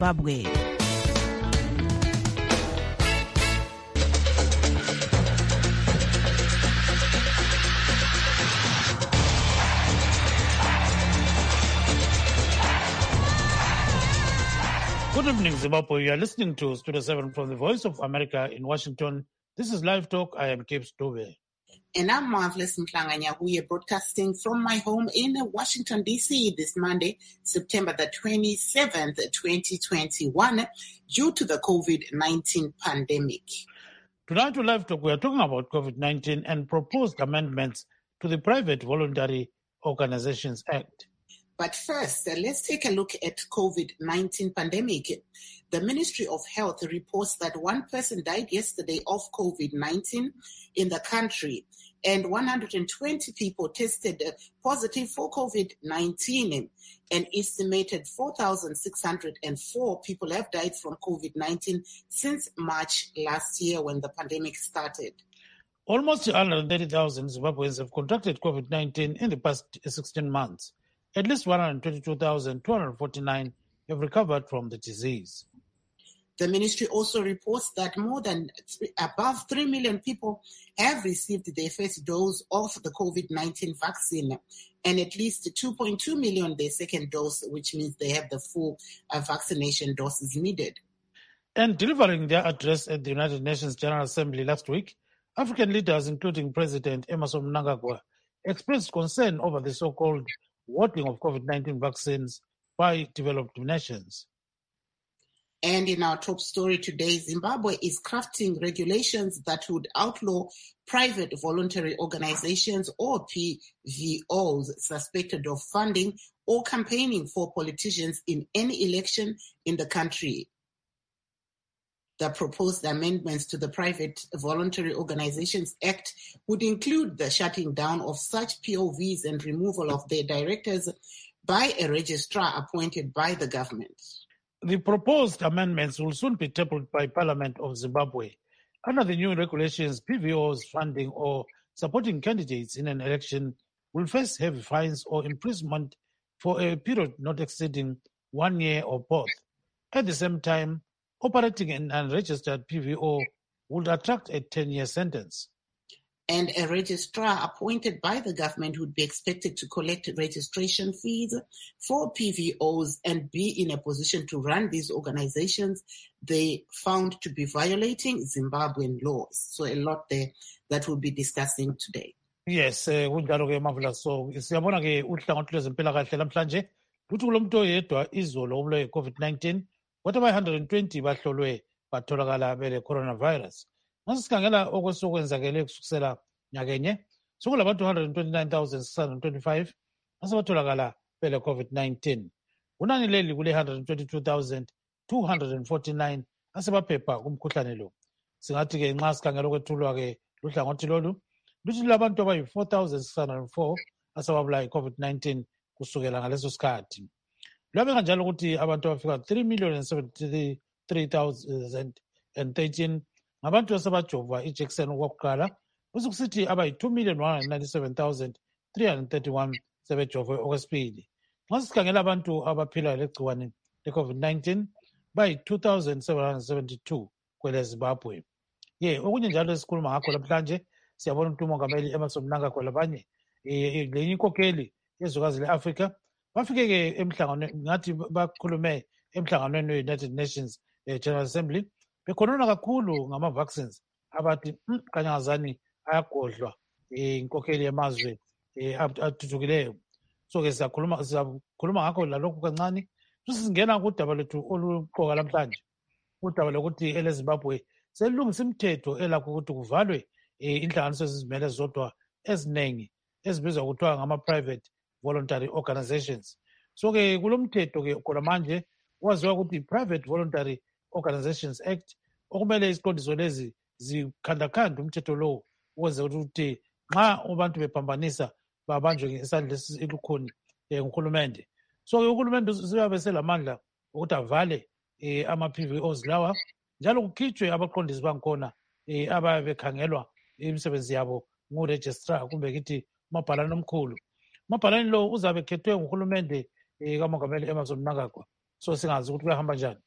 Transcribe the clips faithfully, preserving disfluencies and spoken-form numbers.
Zimbabwe. Good evening, Zimbabwe. You are listening to Studio seven from the Voice of America in Washington. This is Live Talk. I am Cape Stove. And I'm Marvelous Mhlanga-Nyahuye, broadcasting from my home in Washington, D C this Monday, September the twenty-seventh, twenty twenty-one, due to the COVID nineteen pandemic. Tonight on Live Talk, we are talking about COVID nineteen and proposed amendments to the Private Voluntary Organizations Act. But first, uh, let's take a look at COVID nineteen pandemic. The Ministry of Health reports that one person died yesterday of COVID nineteen in the country, and one hundred twenty people tested positive for COVID nineteen. An estimated four thousand six hundred four people have died from COVID nineteen since March last year when the pandemic started. Almost one hundred thirty thousand Zimbabweans have contracted COVID nineteen in the past sixteen months. At least one hundred twenty-two thousand two hundred forty-nine have recovered from the disease. The ministry also reports that more than th- above three million people have received their first dose of the COVID nineteen vaccine, and at least two point two million their second dose, which means they have the full uh, vaccination doses needed. And delivering their address at the United Nations General Assembly last week, African leaders, including President Emmerson Mnangagwa, expressed concern over the so-called hoarding of COVID nineteen vaccines by developed nations. And in our top story today, Zimbabwe is crafting regulations that would outlaw private voluntary organizations or P V Os suspected of funding or campaigning for politicians in any election in the country. The proposed amendments to the Private Voluntary Organizations Act would include the shutting down of such P O Vs and removal of their directors by a registrar appointed by the government. The proposed amendments will soon be tabled by Parliament of Zimbabwe. Under the new regulations, P V Os funding or supporting candidates in an election will face heavy fines or imprisonment for a period not exceeding one year or both. At the same time, operating an unregistered P V O would attract a ten-year sentence. And a registrar appointed by the government would be expected to collect registration fees for P V Os and be in a position to run these organizations they found to be violating Zimbabwean laws. So a lot there that we'll be discussing today. Yes, kunjalo ke Marvelous. So siyabona ke uhlangothi lwezempilakahle namhlanje luthi kulomuntu oyedwa izolo obulawe COVID nineteen, kodwa one hundred twenty bahlolwe batholakala bele coronavirus. Nxa sikhangela okwesokwenzakele kusukela nyakenye sokulabantu one hundred twenty-nine thousand six hundred twenty-five asebatholakala bele COVID nineteen. Kunani leli kule one hundred twenty-two thousand two hundred forty-nine asebaphepha kumkhuhlane lo. Singathi ke nxa sikhangela okwethulwa ke luhlangothi lolu luthi labantu abayi four thousand six hundred four asebabulawa COVID nineteen kusukela ngaleso sikhathi. Lwabeka njalo ukuthi abantu abafika three million seventy-three thousand thirteen ngabantu asebajova ijekiseni okwakuqala, kusukusithi abayi two million one hundred ninety-seven thousand three hundred thirty-one sebejove okwesibili. Nxa sikhangela abantu abaphila legciwane le-COVID nineteen bayi two thousand seven hundred seventy-two kwele Zimbabwe. Ye okunye njalo esikhuluma ngakho namhlanje siyabona ukuthi umongameli Emmerson Mnangagwa labanye lenye inkokheli yezwekazi le-Afrika bafike ke emhlanganweni ngathi bakhulume emhlanganweni we-United Nations General Assembly bekhonona kakhulu ngama-vaccines abathi kanyangazani ayagodlwa inkokheli yamazwe athuthukileyo. So-ke siyakhuluma siyakhuluma ngakho lalokhu kancane sisingena kudaba lethu oluqoka namhlanje, udaba lokuthi eleZimbabwe selungisa imithetho elakho ukuthi kuvalwe inhlanganiso ezizimele zodwa eziningi ezibizwa kuthiwa ngama-private voluntary organizations. So-ke kulomthetho-ke khona manje waziwa ukuthi Private Voluntary Organizations Act okumele isiqondiso lezi zikhandakhanda umthetho lowo ukwenzela ukuthi nxa abantu bephambanisa babanjwe ngesandla esilukhuni nguhulumende. So-ke uhulumende uyabe selamandla ukuthi avale ama-P V Os lawa njalo kukhitshwe abaqondisi bangikhona ababe bekhangelwa imisebenzi yabo nguregistrar kumbe kithi umabhalane omkhulu. Umabhalane lo uzabe khethwe nguhulumende kamongameli Emmerson Mnangagwa. So singazi ukuthi kuyahamba njani.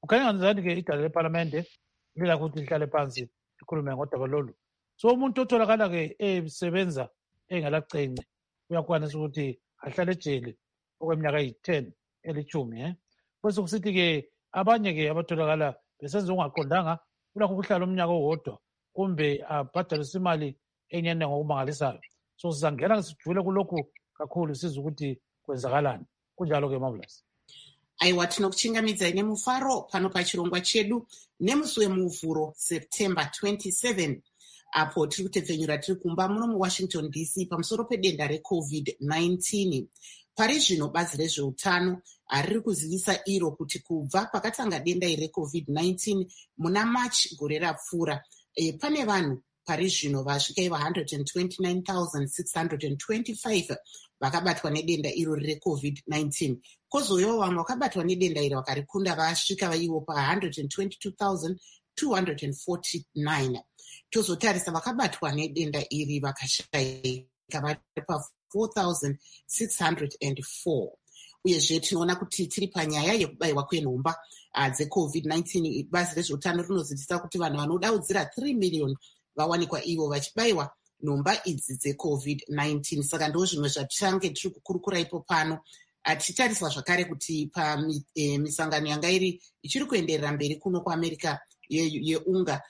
kukhanya ngani-ke idala lephalamende lila ukuthi lihlale phansi likhulume ngodaba lolu. So umuntu otholakala-ke esebenza engelacence uyakwanisa ukuthi ahlale ejele okweminyaka eyi-ten elithumi eh bese kusithi-ke abanye-ke abatholakala besenza ungaqondanga ulakho ukuhlala umnyaka owodwa kumbe abhadalisa imali enyene ngokumangalisayo. So sizangena sijule kulokhu kakhulu siza ukuthi kwenzakalani kunjalo-ke Marvelous. Aiwa, tinokuchingamidza nemufaro pano pachirongwa chedu nemusi wemuvhuro September twenty-seventh apo tiri kutepfenyura tiri kumba muno muWashington D C pamusoro pedenda recovid nineteen. Pari zvino bazi rezveutano riri kuzivisa iro kuti kubva pakatanga denda irecovid nineteen muna March gore rapfuura e, pane vanhu pari zvino vasvika iva one hundred twenty-nine thousand six hundred twenty-five vakabatwa nedenda iro recovid nineteen. Kozoyo vamwe vakabatwa nedenda iri vakarikunda vasvika vaivo pa one hundred twenty-two thousand two hundred forty-nine. Tozotarisa vakabatwa nedenda iri vakashayika vari pa four thousand six hundred four. Uyezve tinoona kuti tiri panyaya yekubayiwa kwenhomba dzecovid nineteen. Bazi rezveutano rinozivisa kuti vanhu vanodaudzira three million vawanikwa ivo vachibayiwa nhomba idzi dzecovid nineteen. Saka ndo zvimwe zvatichange tiri kukurukura ipo pano. Tichitariswa zvakare kuti pamisangano yanga iri ichiri kuenderera mberi kuno kuamerica yeunga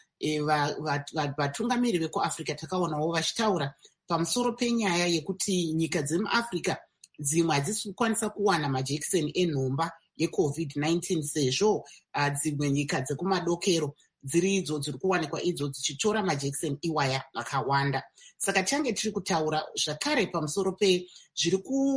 vatungamiri vekuafrica takaonawo vachitaura pamusoro penyaya yekuti nyika dzemuafrica dzimwe hadzisi kukwanisa kuwana majekiseni enhomba yecovid nineteen sezvo dzimwe nyika dzekumadokero dziri idzo dziri kuwanikwa idzo dzichitora majekiseni iwaya akawanda. Saka tichange tiri kutaura zvakare pamusoro pezviri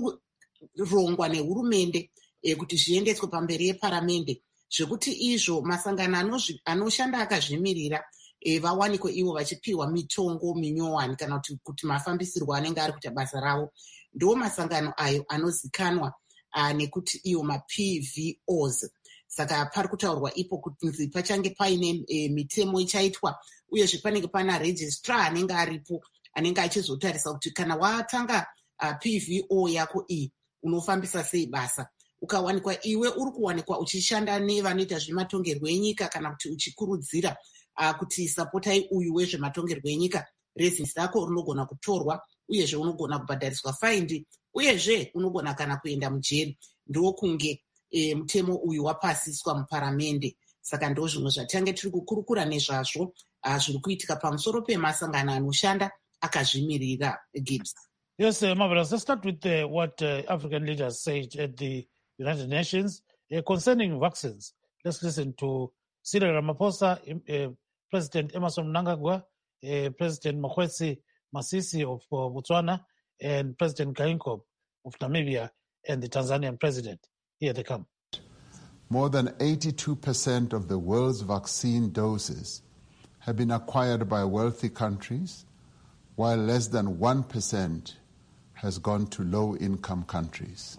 kurongwa nehurumende e, kuti zviendeswe pamberi yeparamende zvekuti izvo masangano anoshanda akazvimirira e, vawanikwe ivo vachipiwa mitongo minyowani kana kuti, kuti mafambisirwo anenge ari kuita basa ravo. Ndo masangano ayo anozikanwa uh, nekuti iwo ma-P V Os. Saka pari kutaurwa ipo kuti pachange paine e, mitemo ichaitwa uyezve panenge pana registrar anenge aripo anenge achizotarisa kuti kana watanga uh, P V O yako iyi unofambisa sei basa. Ukawanikwa iwe uri kuwanikwa uchishanda nevanoita zvematongerwo enyika kana kuti uchikurudzira uh, kuti sapotai uyu wezvematongerwo enyika, rezinsi rako rinogona kutorwa uyezve unogona kubhadhariswa faindi uyezve unogona kana kuenda mujeri. Ndokunge e, mutemo uyu wapasiswa muparamende. Saka ndo zvimwe zvatange tiri kukurukura nezvazvo uh, zviri kuitika pamusoro pemasangano anoshanda akazvimirira. Gibbs. Yes, uh, Marvelous. Let's start with uh, what uh, African leaders said at the United Nations uh, concerning vaccines. Let's listen to Cyril Ramaphosa, uh, President Emmerson Mnangagwa, uh, President Mokgweetsi Masisi of uh, Botswana, and President Geingob of Namibia, and the Tanzanian president. Here they come. More than eighty-two percent of the world's vaccine doses have been acquired by wealthy countries, while less than one percent has gone to low-income countries.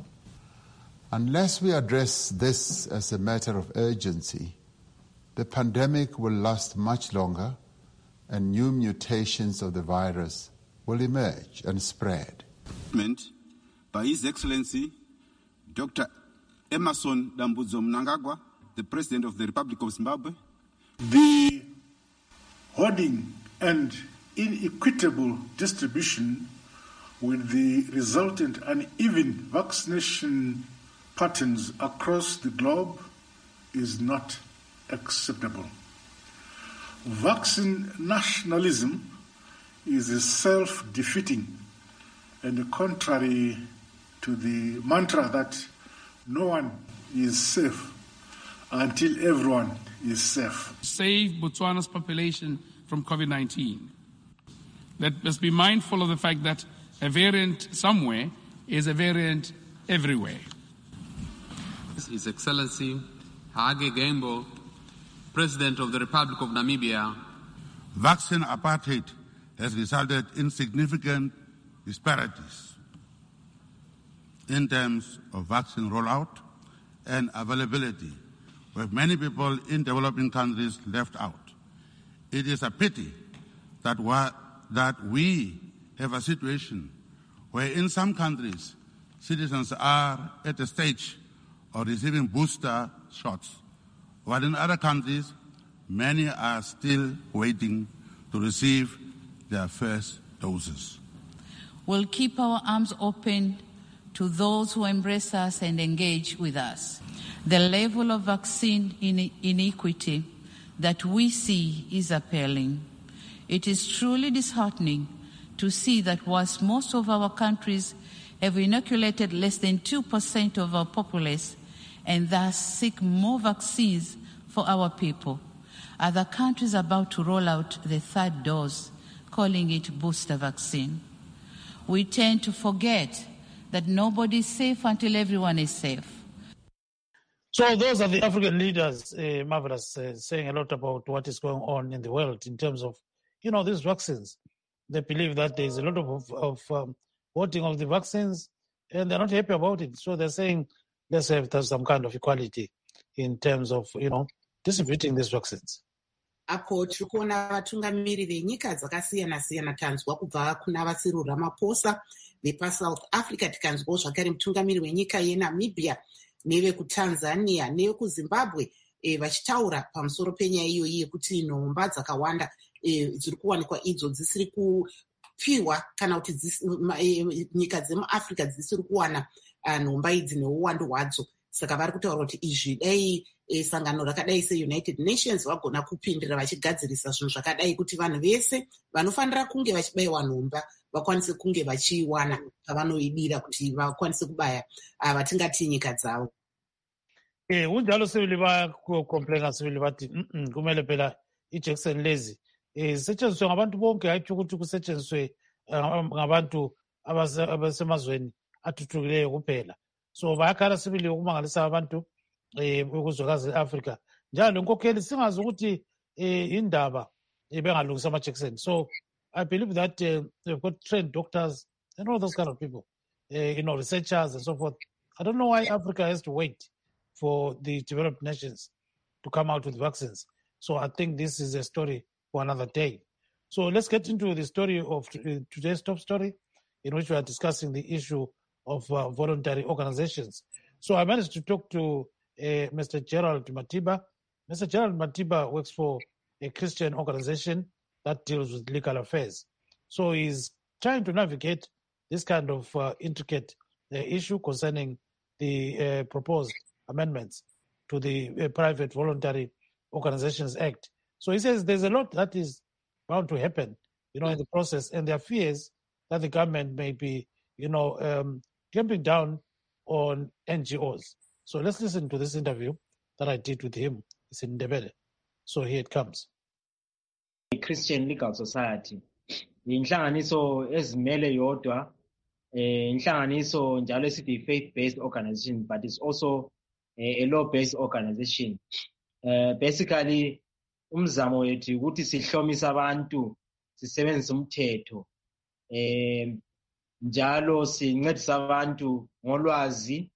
Unless we address this as a matter of urgency, the pandemic will last much longer and new mutations of the virus will emerge and spread. By His Excellency, Doctor Emmerson Dambudzo Mnangagwa, the President of the Republic of Zimbabwe. The hoarding and inequitable distribution with the resultant uneven vaccination patterns across the globe is not acceptable. Vaccine nationalism is self-defeating and contrary to the mantra that no one is safe until everyone is safe. Save Botswana's population from COVID nineteen. Let's be mindful of the fact that a variant somewhere is a variant everywhere. His Excellency Hage Geingob, President of the Republic of Namibia. Vaccine apartheid has resulted in significant disparities in terms of vaccine rollout and availability, with many people in developing countries left out. It is a pity that, that we have a situation where in some countries citizens are at a stage of receiving booster shots, while in other countries, many are still waiting to receive their first doses. We'll keep our arms open to those who embrace us and engage with us. The level of vaccine inequity that we see is appalling. It is truly disheartening to see that whilst most of our countries have inoculated less than two percent of our populace and thus seek more vaccines for our people, other countries are about to roll out the third dose, calling it booster vaccine. We tend to forget that nobody is safe until everyone is safe. So those are the African leaders, uh, Marvelous, uh, saying a lot about what is going on in the world in terms of, you know, these vaccines. They believe that there is a lot of, of um, voting of the vaccines, and they're not happy about it. So they're saying, let's have some kind of equality in terms of, you know, distributing these vaccines. Apo tiri kuona vatungamiri venyika dzakasiyana siyana, tanzwa kubva kuna Cyril Ramaphosa vepaSouth Africa, tikanzwawo zvakare mutungamiri wenyika yeNamibia nevekuTanzania nevekuZimbabwe e, vachitaura pamusoro penyaya iyoyi yekuti nhomba dzakawanda e, dziri kuwanikwa idzo dzisiri kupiwa kana kuti e, nyika dzemuAfrica dzisiri kuwana nhomba idzi neuwandu hwadzo. Saka vari kutaura kuti izvi dai e, sangano rakadai seUnited Nations vagona kupindira vachigadzirisa zvinhu zvakadai kuti vanhu vese vanofanira kunge vachibayiwa nhomba vakwanise kunge vachiiwana pavanoidira kuti vakwanise kubaya vatingati nyika dzavo. Eh unjalo sivili bayacomplaina sivili bathi kumele phela ijekiseni lezi eh zisetshenziswe ngabantu bonke, hayi ukuthi kusetshenziswe ngabantu abasemazweni athuthukileyo kuphela. So bayakhala sibili ukumangalisa abantu eh ukuzwekazi eAfrica njalo inkokheli singazi ukuthi eh indaba bengalungisa amajekiseni. So I believe that uh, they've got trained doctors and all those kind of people, uh, you know, researchers and so forth. I don't know why Africa has to wait for the developed nations to come out with vaccines. So I think this is a story for another day. So let's get into the story of today's top story, in which we are discussing the issue of uh, voluntary organizations. So I managed to talk to uh, Mister Gerald Matiba. Mister Gerald Matiba works for a Christian organization that deals with legal affairs. So he's trying to navigate this kind of uh, intricate uh, issue concerning the uh, proposed amendments to the uh, Private Voluntary Organizations Act. So he says there's a lot that is bound to happen, you know, in the process, and there are fears that the government may be, you know, um, clamping down on N G Os. So let's listen to this interview that I did with him. It's in Ndebele. So here it comes. Christian Legal Society inhlanganiso ezimele yodwa, eh inhlanganiso njalo esithi faith based organization, but it's also a, a law based organization. Uh, basically umzamo wethu ukuthi sihlomisa abantu sisebenzisa umthetho, eh njalo sincedisa abantu ngolwazi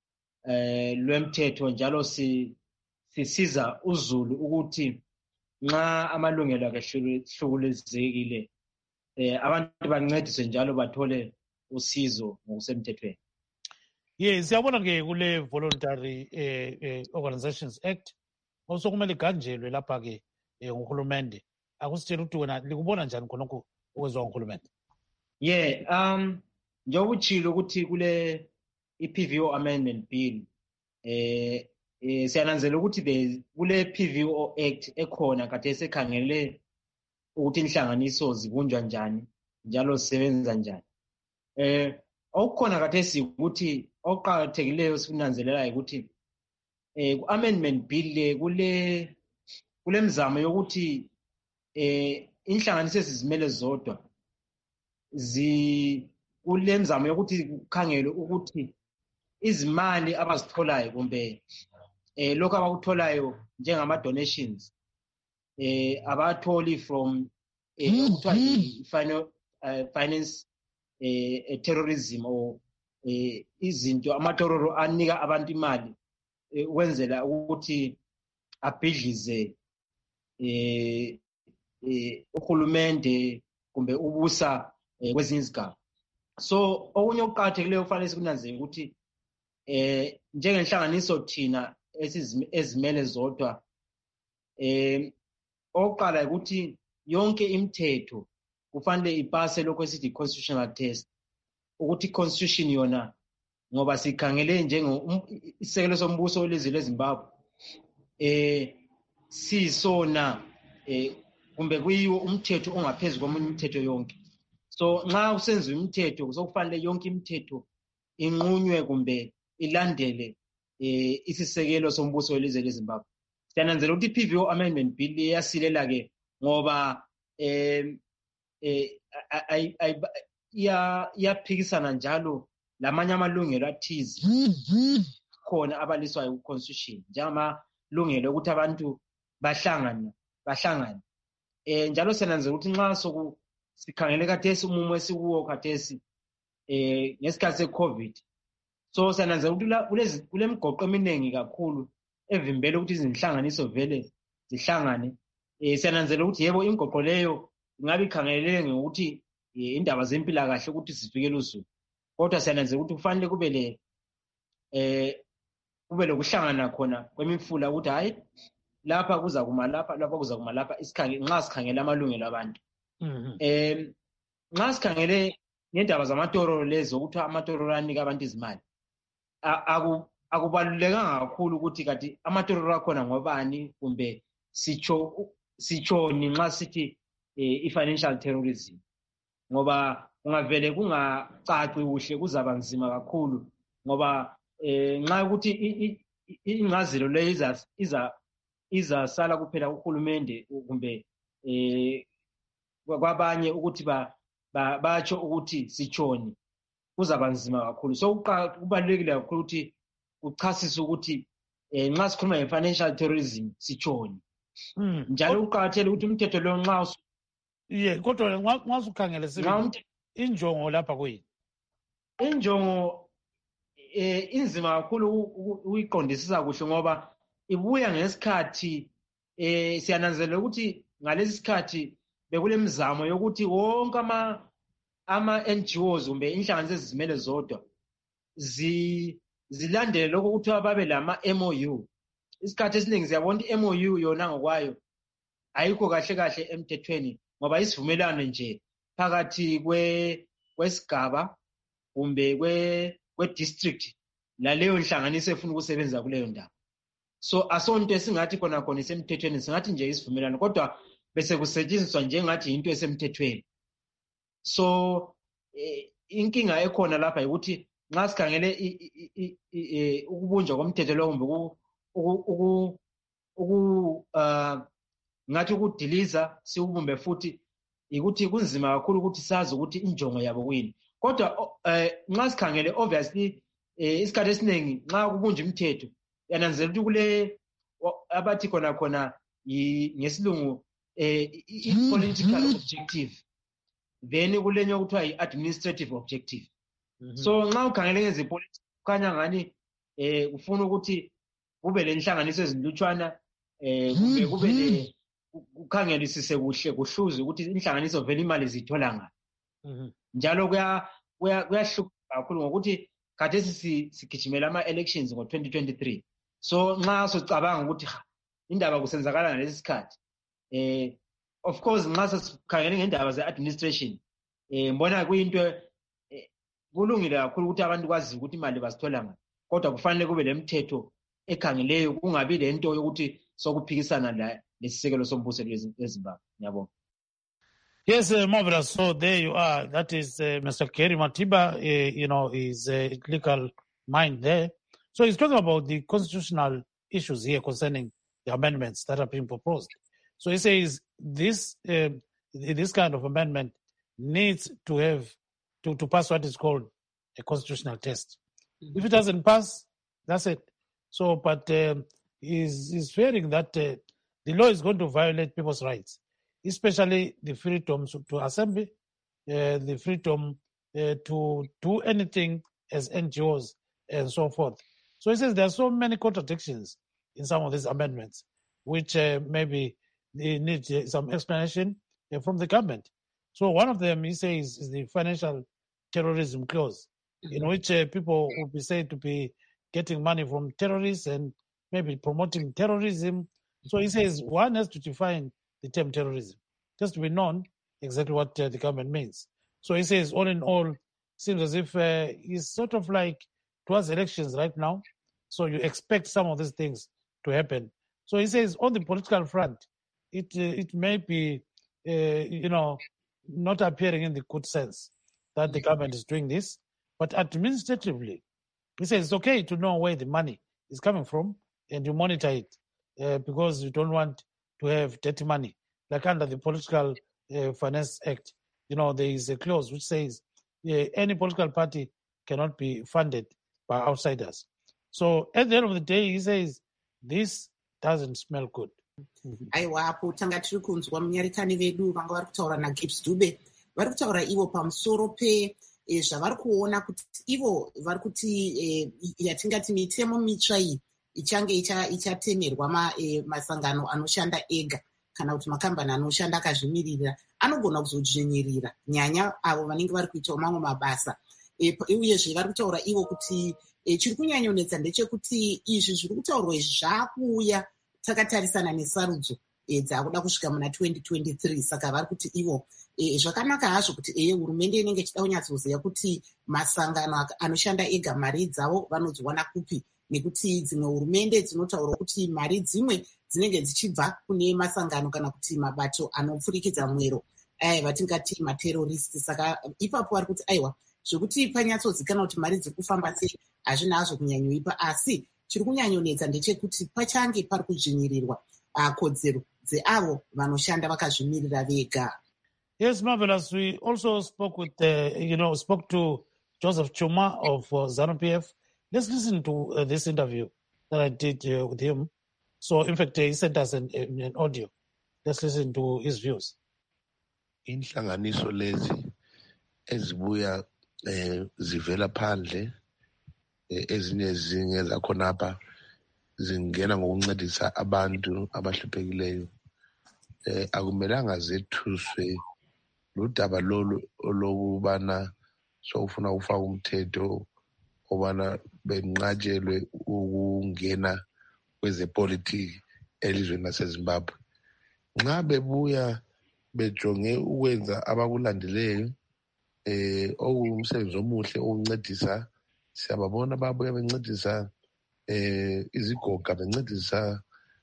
eh lwemthetho, njalo si sisiza uZulu ukuthi nxa amalungelo akahlukulezekile eh abantu bancediswe njalo bathole usizo ngokusemthethweni. Yes, siyabona ke kule Voluntary eh, eh, Organizations Act osokumele iganjelwe lapha ke nguhulumende. Akusitshela ukuthi wena likubona njani khonokho okwezwa nguhulumende? Yeah, um njengoba uchilo ukuthi kule i-P V O amendment bill eh Eh siyananzela ukuthi the kule P V O Act ekhona kade sekhangele ukuthi inhlanganiso zibunjwa njani njalo sisebenza njani. Eh okukhona kade sikuthi oqhakathekileyo sikunanzelela ukuthi eh ku amendment bill le kule kule mzamo yokuthi eh inhlanganiso ezizimele zodwa zi kule mzamo yokuthi kukhangele ukuthi izimali abazitholayo kumbe eh lokho abakutholayo njengama donations eh abatholi from eh final uh, finance eh terrorism or eh izinto amatororo anika abantu imali wenzela ukuthi abhidlize eh eh uhulumende kumbe ubusa kwezinye izigaba. So okunye okuqhakathekileyo kufanele sikunanzele ukuthi eh njengenhlanganiso thina ezimele zodwa Eh oqala ukuthi yonke imithetho kufanele ipase lokho esithi constitutional test ukuthi constitution yona ngoba sikhangele njengo isekelo sombuso welizwe leZimbabwe eh sisona eh kumbe kuyiwo umthetho ongaphezulu komunye imithetho yonke. So nxa usenziwa imithetho kuzokufanele yonke imithetho inqunywe kumbe ilandele eh isisekelo sombuso welizwe leZimbabwe. Siyananzela ukuthi i-P V O amendment bill iyasilela ke ngoba eh eh iyaphikisana njalo lamanye amalungelo athize khona abaliswayo ku-constitution njengamalungelo ukuthi abantu bahlangane bahlangane eh njalo senanzela ukuthi nxa soku sikhangele khathesi umumo esikuwo khathesi eh ngesikhathi se-COVID so senanzela ukuthi kulezi kulemigoqo eminingi kakhulu evimbele ukuthi izinhlanganiso vele zihlangane eh senanzela ukuthi yebo imigoqo leyo ingabe ikhangelele ngokuthi indaba zempilakahle ukuthi sivikele uzulu kodwa siyananzela ukuthi kufanele kube le eh kube lokuhlangana khona kwemifula ukuthi hayi lapha kuza kuma lapha lapha kuza kuma lapha isikhangele nxa sikhangela amalungelo abantu eh nxa sikhangele ngendaba zamatorolo lezo ukuthi amatorolo anika abantu izimali akubalulekanga kakhulu ukuthi kati amatorolo akhona ngobani kumbe sicho sichoni nxa sithi i-financial terrorism ngoba ungavele kungacaci kuhle kuzaba nzima kakhulu ngoba eh nxa ukuthi ingazelo le iza iza izasala kuphela uhulumende kumbe eh kwabanye ukuthi ba batsho ukuthi sichoni kuzaba nzima kakhulu. So kubalulekile kakhulu ukuthi uchasise ukuthi eh nxa sikhuluma nge-financial terrorism sichoni njalo uqakathele ukuthi umthetho lo nxa ye kodwa nxa usukhangele sibe injongo lapha kuyini injongo eh inzima kakhulu uyiqondisisa kuhle ngoba ibuya ngesikhathi eh siyananzelela ukuthi ngalesi sikhathi bekulemizamo yokuthi wonke ama ama N G Os kumbe inhlanganiso ezizimele zodwa zi zilandele lokho ukuthi ababe lama M O U. Isikhathi esiningi siyabona i-M O U yona ngokwayo ayikho kahle kahle emthethweni ngoba isivumelano nje phakathi kwe kwesigaba kumbe kwe kwe district laleyo nhlanganiso efuna ukusebenza kuleyo ndawo. So asonto esingathi khona khona isemthethweni singathi nje isivumelano kodwa bese kusetshenziswa njengathi into esemthethweni. So eh, inkinga ekhona lapha ukuthi nxa sikhangele ukubunjwa komthetho lo kumbe uku uku uh ngathi ukudiliza siubumbe futhi ukuthi kunzima kakhulu ukuthi sazi ukuthi injongo yabo kuyini kodwa nxa sikhangele obviously isikhathi esiningi nxa kubunjwa imithetho yananzela ukuthi kule abathi khona khona ngesilungu i-political objective then kulenye okuthiwa yi-administrative objective. So nxa ukhangele ngezepolitiki kukhanya ngani eh ufuna ukuthi kube lenhlanganiso ezinlutshwana eh kube kube le ukhangelisise kuhle kuhluze ukuthi inhlanganiso vele imali zithola ngani njalo kuya kuyahluka kakhulu ngokuthi khathesi sigijimela ama elections ngo twenty twenty-three. So nxa socabanga ukuthi indaba kusenzakala ngalesi sikhathi eh of course nxa sikhangele ngendaba ze-administration eh mbona kuyinto kulungile kakhulu ukuthi abantu kwazi ukuthi imali bazithola ngani kodwa kufanele kube lemithetho ekhangeleyo kungabi lento yokuthi sokuphikisana la lesisekelo sombuso leZimbabwe. Ngiyabonga. Yes, uh, marvelous. So there you are. That is uh, Mister Gary Matiba. Uh, you know, his uh, legal mind there. So he's talking about the constitutional issues here concerning the amendments that are being proposed. So he says this uh, this kind of amendment needs to have to, to pass what is called a constitutional test. Mm-hmm. If it doesn't pass, that's it. So, but uh, he's, he's fearing that uh, the law is going to violate people's rights, especially the freedom to assemble, uh, the freedom uh, to do anything as N G Os and so forth. So he says there are so many contradictions in some of these amendments, which uh, maybe they need uh, some explanation uh, from the government. So one of them, he says, is the financial terrorism clause, mm-hmm. in which uh, people will be said to be getting money from terrorists and maybe promoting terrorism So he says one has to define the term terrorism. It has to be known exactly what uh, the government means. So he says, all in all, seems as if uh, he's sort of like towards elections right now. So you expect some of these things to happen. So he says on the political front, it uh, it may be, uh, you know, not appearing in the good sense that the government is doing this. But administratively, he says it's okay to know where the money is coming from and you monitor it uh, because you don't want to have dirty money. Like under the Political uh, Finance Act, you know, there is a clause which says uh, any political party cannot be funded by outsiders. So at the end of the day, he says, this doesn't smell good. aiwa apo tanga tiri kunzwa munyaritani vedu vanga vari kutaura naGibbs Dube vari kutaura ivo pamusoro pe e, zvavari kuona kuti ivo vari kuti e, yatingati mitemo mitsva iyi ichange ichatemerwa ma, e, masangano anoshanda ega kana kuti makambani anoshanda akazvimirira anogona kuzodzvinyirira nyanya avo vanenge vari kuitawo mamwe mabasa e, uyezve vari kutaura ivo kuti e, chiri kunyanyonetsa ndechekuti izvi zviri kutaurwa izvi zvaakuuya takatarisana nesarudzo e, dzaakuda kusvika muna twenty twenty-three saka vari kuti ivo e, zvakanaka hazvo kuti eye hurumende inenge ichida kunyatsoziva kuti masangano anoshanda ega mari dzavo vanodziwana kupi nekuti dzimwe hurumende dzinotaura kuti mari dzimwe dzinenge dzichibva kune masangano kana kuti mabato anopfurikidza mwero aya vatingati materoristi saka ipapo vari kuti aiwa zvekuti panyatsozikanwa kuti mari dziri kufamba sei hazvina hazvo kunyanyoipa asi chiri kunyanyonetsa ndechekuti pachange pari kudzvinyirirwa kodzero dzeavo vanoshanda vakazvimirira vega. Yes, Marvelous. We also spoke with, uh, you know, spoke to Joseph Chuma of uh, ZANU P F. Let's listen to uh, this interview that I did uh, with him. So, in fact, uh, he sent us an, an audio. Let's listen to his views. Inhlanganiso lezi ezibuya eh, zivela phandle ezinye ezinye zakhona apha zingena ngokuncedisa abantu abahluphekeleyo eh akumelanga zethuswe ludaba lolu lokubana sokufuna ukufaka umthetho obana benqatshelwe ukungena kwezepolitiki elizweni laseZimbabwe. Nxa bebuya bejonge ukwenza abakulandeleyo eh okuwumsebenzi omuhle ukuncedisa siyababona babuya bencedisa eh izigoga bencedisa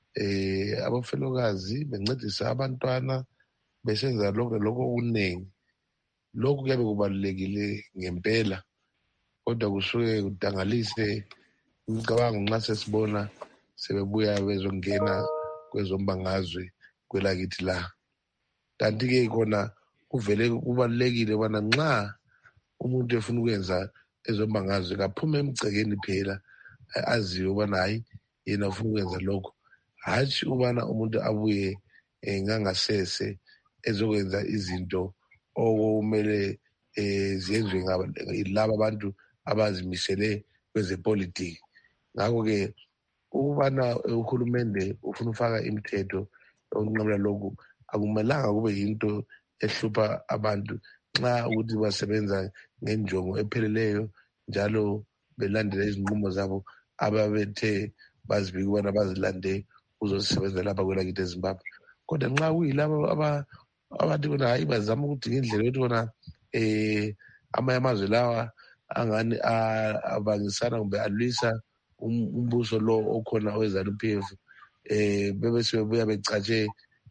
eh abafelokazi bencedisa abantwana besenza lokho lokho kunengi lokho kuyabe kubalulekile ngempela kodwa kusuke kudangalise umcabango nxa sesibona sebebuya bezongena kwezombangazwe kwelakithi la kanti ke khona kuvele kubalulekile bona nxa umuntu efuna ukwenza ezombangazwe kaphume emgcekeni phela aziwe ubana hayi yena ufuna ukwenza lokho hatshi ubana umuntu abuye ngangasese ezokwenza izinto okumele ziyenzwe laba abantu abazimisele kwezepolitiki. Ngakho-ke ukubana uhulumende ufuna ufaka imithetho yokunqabela lokhu akumelanga kube yinto ehlupha abantu nxa ukuthi basebenza ngenjongo epheleleyo njalo belandela izinqumo zabo ababethe bazibika ubana bazilande uzosebenza lapha kwelakithi eZimbabwe. Kodwa nxa kuyilabo abathi bona hayi bazama ukuthi ngendlela yokuthi bona um amanye amazwe lawa angani abangisana kumbe alwisa umbuso lo okhona we-ZANU P F um bebesebebuya becatshe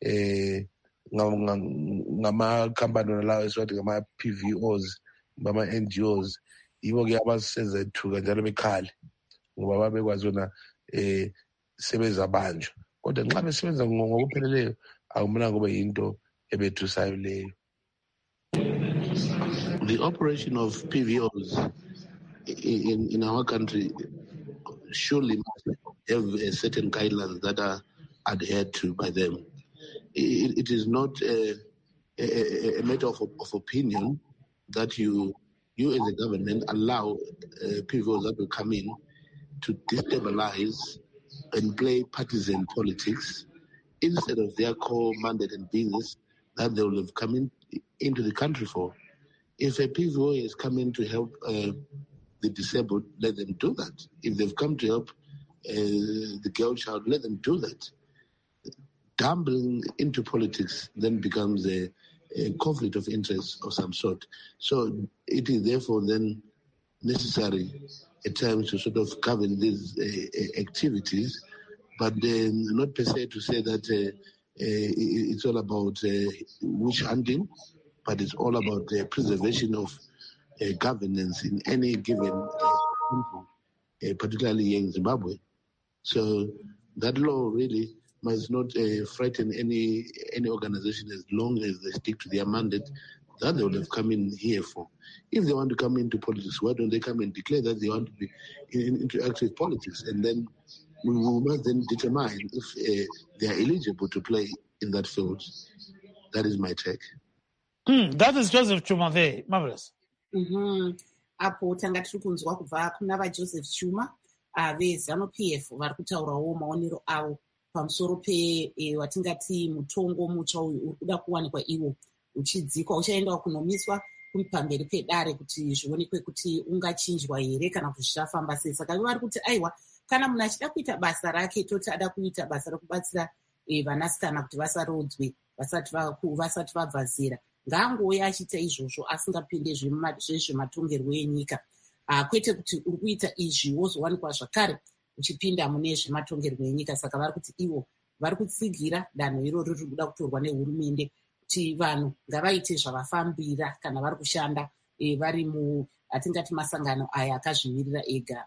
um ngamakhampani wonalawo esiwathi ngama-P V Os bama-N G Os yibo-ke abasenza ethuka njalo bekhale ngoba babekwazi bona um sebezabanjwa kodwa nxa besebenza ngokupheleleyo akumelanga kube yinto ebethusayo leyo. The operation of P V Os in, in our country surely must have a certain guidelines that are adhered to by them. It, it is not a, a, a matter of, of opinion that you, you as a government allow uh, P V Os that will come in to destabilize and play partisan politics instead of their core mandate and business that they will have come in, into the country for. If a P V O is coming to help uh, the disabled, let them do that. If they've come to help uh, the girl child, let them do that. gambling into politics then becomes a, a conflict of interest of some sort. So it is therefore then necessary at times to sort of govern these uh, activities, but then not per se to say that uh, uh, it's all about uh, witch hunting, but it's all about the preservation of uh, governance in any given uh, country, uh, particularly in Zimbabwe. So that law really must not uh, frighten any any organization as long as they stick to their mandate that they would have come in here for. If they want to come into politics, why don't they come and declare that they want to be in, into active politics? And then we, we must then determine if uh, they are eligible to play in that field. That is my take. Mm, that is Joseph Chuma there. Marvelous. Mm-hmm. Apo tanga tiri kunzwa kubva kuna vaJoseph Chuma veZANU-P F vari kutaurawo maonero avo pamusoro pe watingati mutongo mutsva uyu uri kuda kuwanikwa iwo uchidzikwa uchaendawo kunomiswa kuri pamberi pedare kuti zvionekwe kuti ungachinjwa here kana kuti zvichafamba sei. Saka vari kuti aiwa, kana munhu achida kuita basa rake toti ada kuita basa rekubatsira vanasikana kuti vasarodzwe vasati vabva zera, ngaangouya achiita izvozvo asingapinde zvezvematongerwo enyika, kwete kuti uri kuita izvi wozowanikwa zvakare uchipinda mune zvematongerwo enyika. Saka vari kuti ivo vari kutsigira danho iroro riri kuda kutorwa nehurumende kuti vanhu ngavaite zvavafambira kana vari kushanda vari mu atingati masangano aya akazvimirira ega.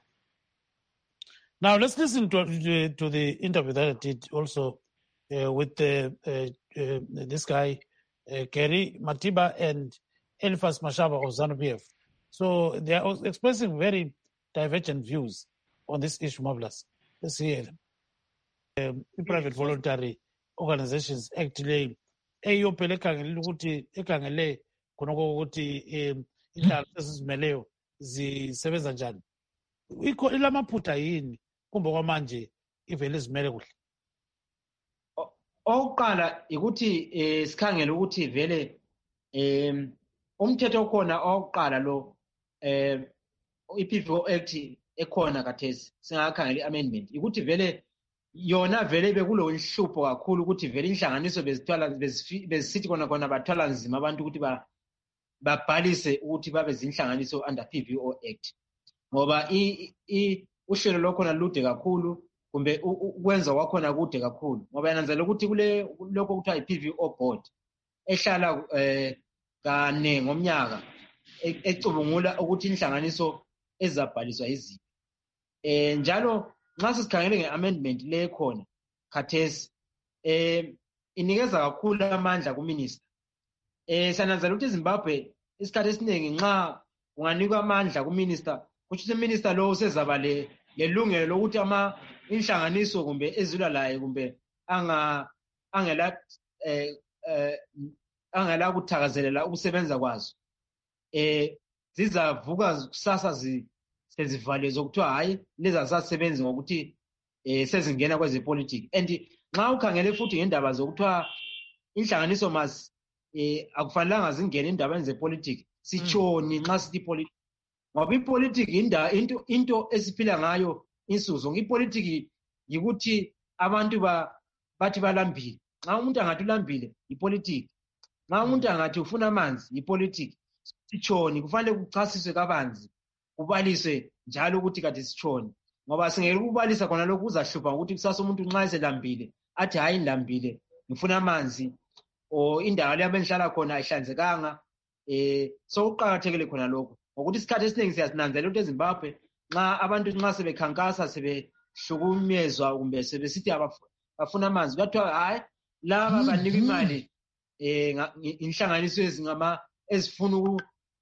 Now let's listen to, to, to the interview that I did also uh, with uh, uh, uh, this guy uh, Kerry Matiba and Eliphas Mashaba of ZANU-P F. So they are expressing very divergent views on this issue. Marvelous. Let's hear them. Um, private voluntary organizations actually eyopele ekhangele ukuthi ekhangele khonoko ukuthi inhlalo ezizimeleyo zisebenza njani, ikho ilamaphutha yini kumbe kwamanje ivele zimele kuhle? Oqala ukuthi sikhangele ukuthi vele em umthetho okhona oqala lo eh i-P V O Act ekhona kathesi singakhangela i-amendment ukuthi vele yona vele bekulo inhlupho kakhulu ukuthi vele inhlanganiso bezithwala bezisithi kona kona bathwala nzima abantu ukuthi ba babhalise ukuthi babe zinhlanganiso under P V O Act, ngoba i uhlelo lokhona lude kakhulu kumbe ukwenza kwakhona kude kakhulu, ngoba yananzela ukuthi kule lokho kuthiwa i-P V O board ehlala eh kane ngomnyaka ecubungula ukuthi inhlanganiso ezabhaliswa iziphi. Eh njalo nxa sikhangele nge-amendment le khona khathesi eh inikeza kakhulu amandla kuminister. Eh sananzela ukuthi eZimbabwe isikhathi esiningi nxa unganikwa amandla kuminister kuthi uminister lo usezaba le lelungelo lokuthi ama inhlanganiso kumbe ezilwa laye kumbe anga angela eh angela kuthakazelela ukusebenza kwazo eh zizavuka kusasa zi sezivale zokuthiwa hayi lezi asasebenzi ngokuthi eh sezingena kwezepolitiki. And nxa ukhangele futhi ngendaba zokuthiwa inhlanganiso mas eh akufanelanga zingene indaba zepolitiki sichoni nxa sithi politics, ngoba ipolitiki inda into into esiphila ngayo insuku zonke. Ipolitiki yikuthi abantu ba bathi balambile, nxa umuntu angathi ulambile ipolitiki, nxa umuntu angathi ufuna amanzi ipolitiki. Sichoni kufanele kuchasiswe kabanzi kubaliswe njalo ukuthi kade sichoni, ngoba singeke ukubalisa khona lokhu kuzahlupha ukuthi kusasa umuntu nxa eselambile athi hayi ngilambile ngifuna amanzi o indawo le abenhlala khona ayihlanzekanga. Eh so uqhakathekile khona lokho ngokuthi isikhathi esiningi siyasinanzela ukuthi eZimbabwe nxa abantu nxa sebekhankasa sebehlukumezwa kumbe sebesithi abafuna amanzi kuthiwa hayi laba banika imali eh inhlanganiso ezingama ezifuna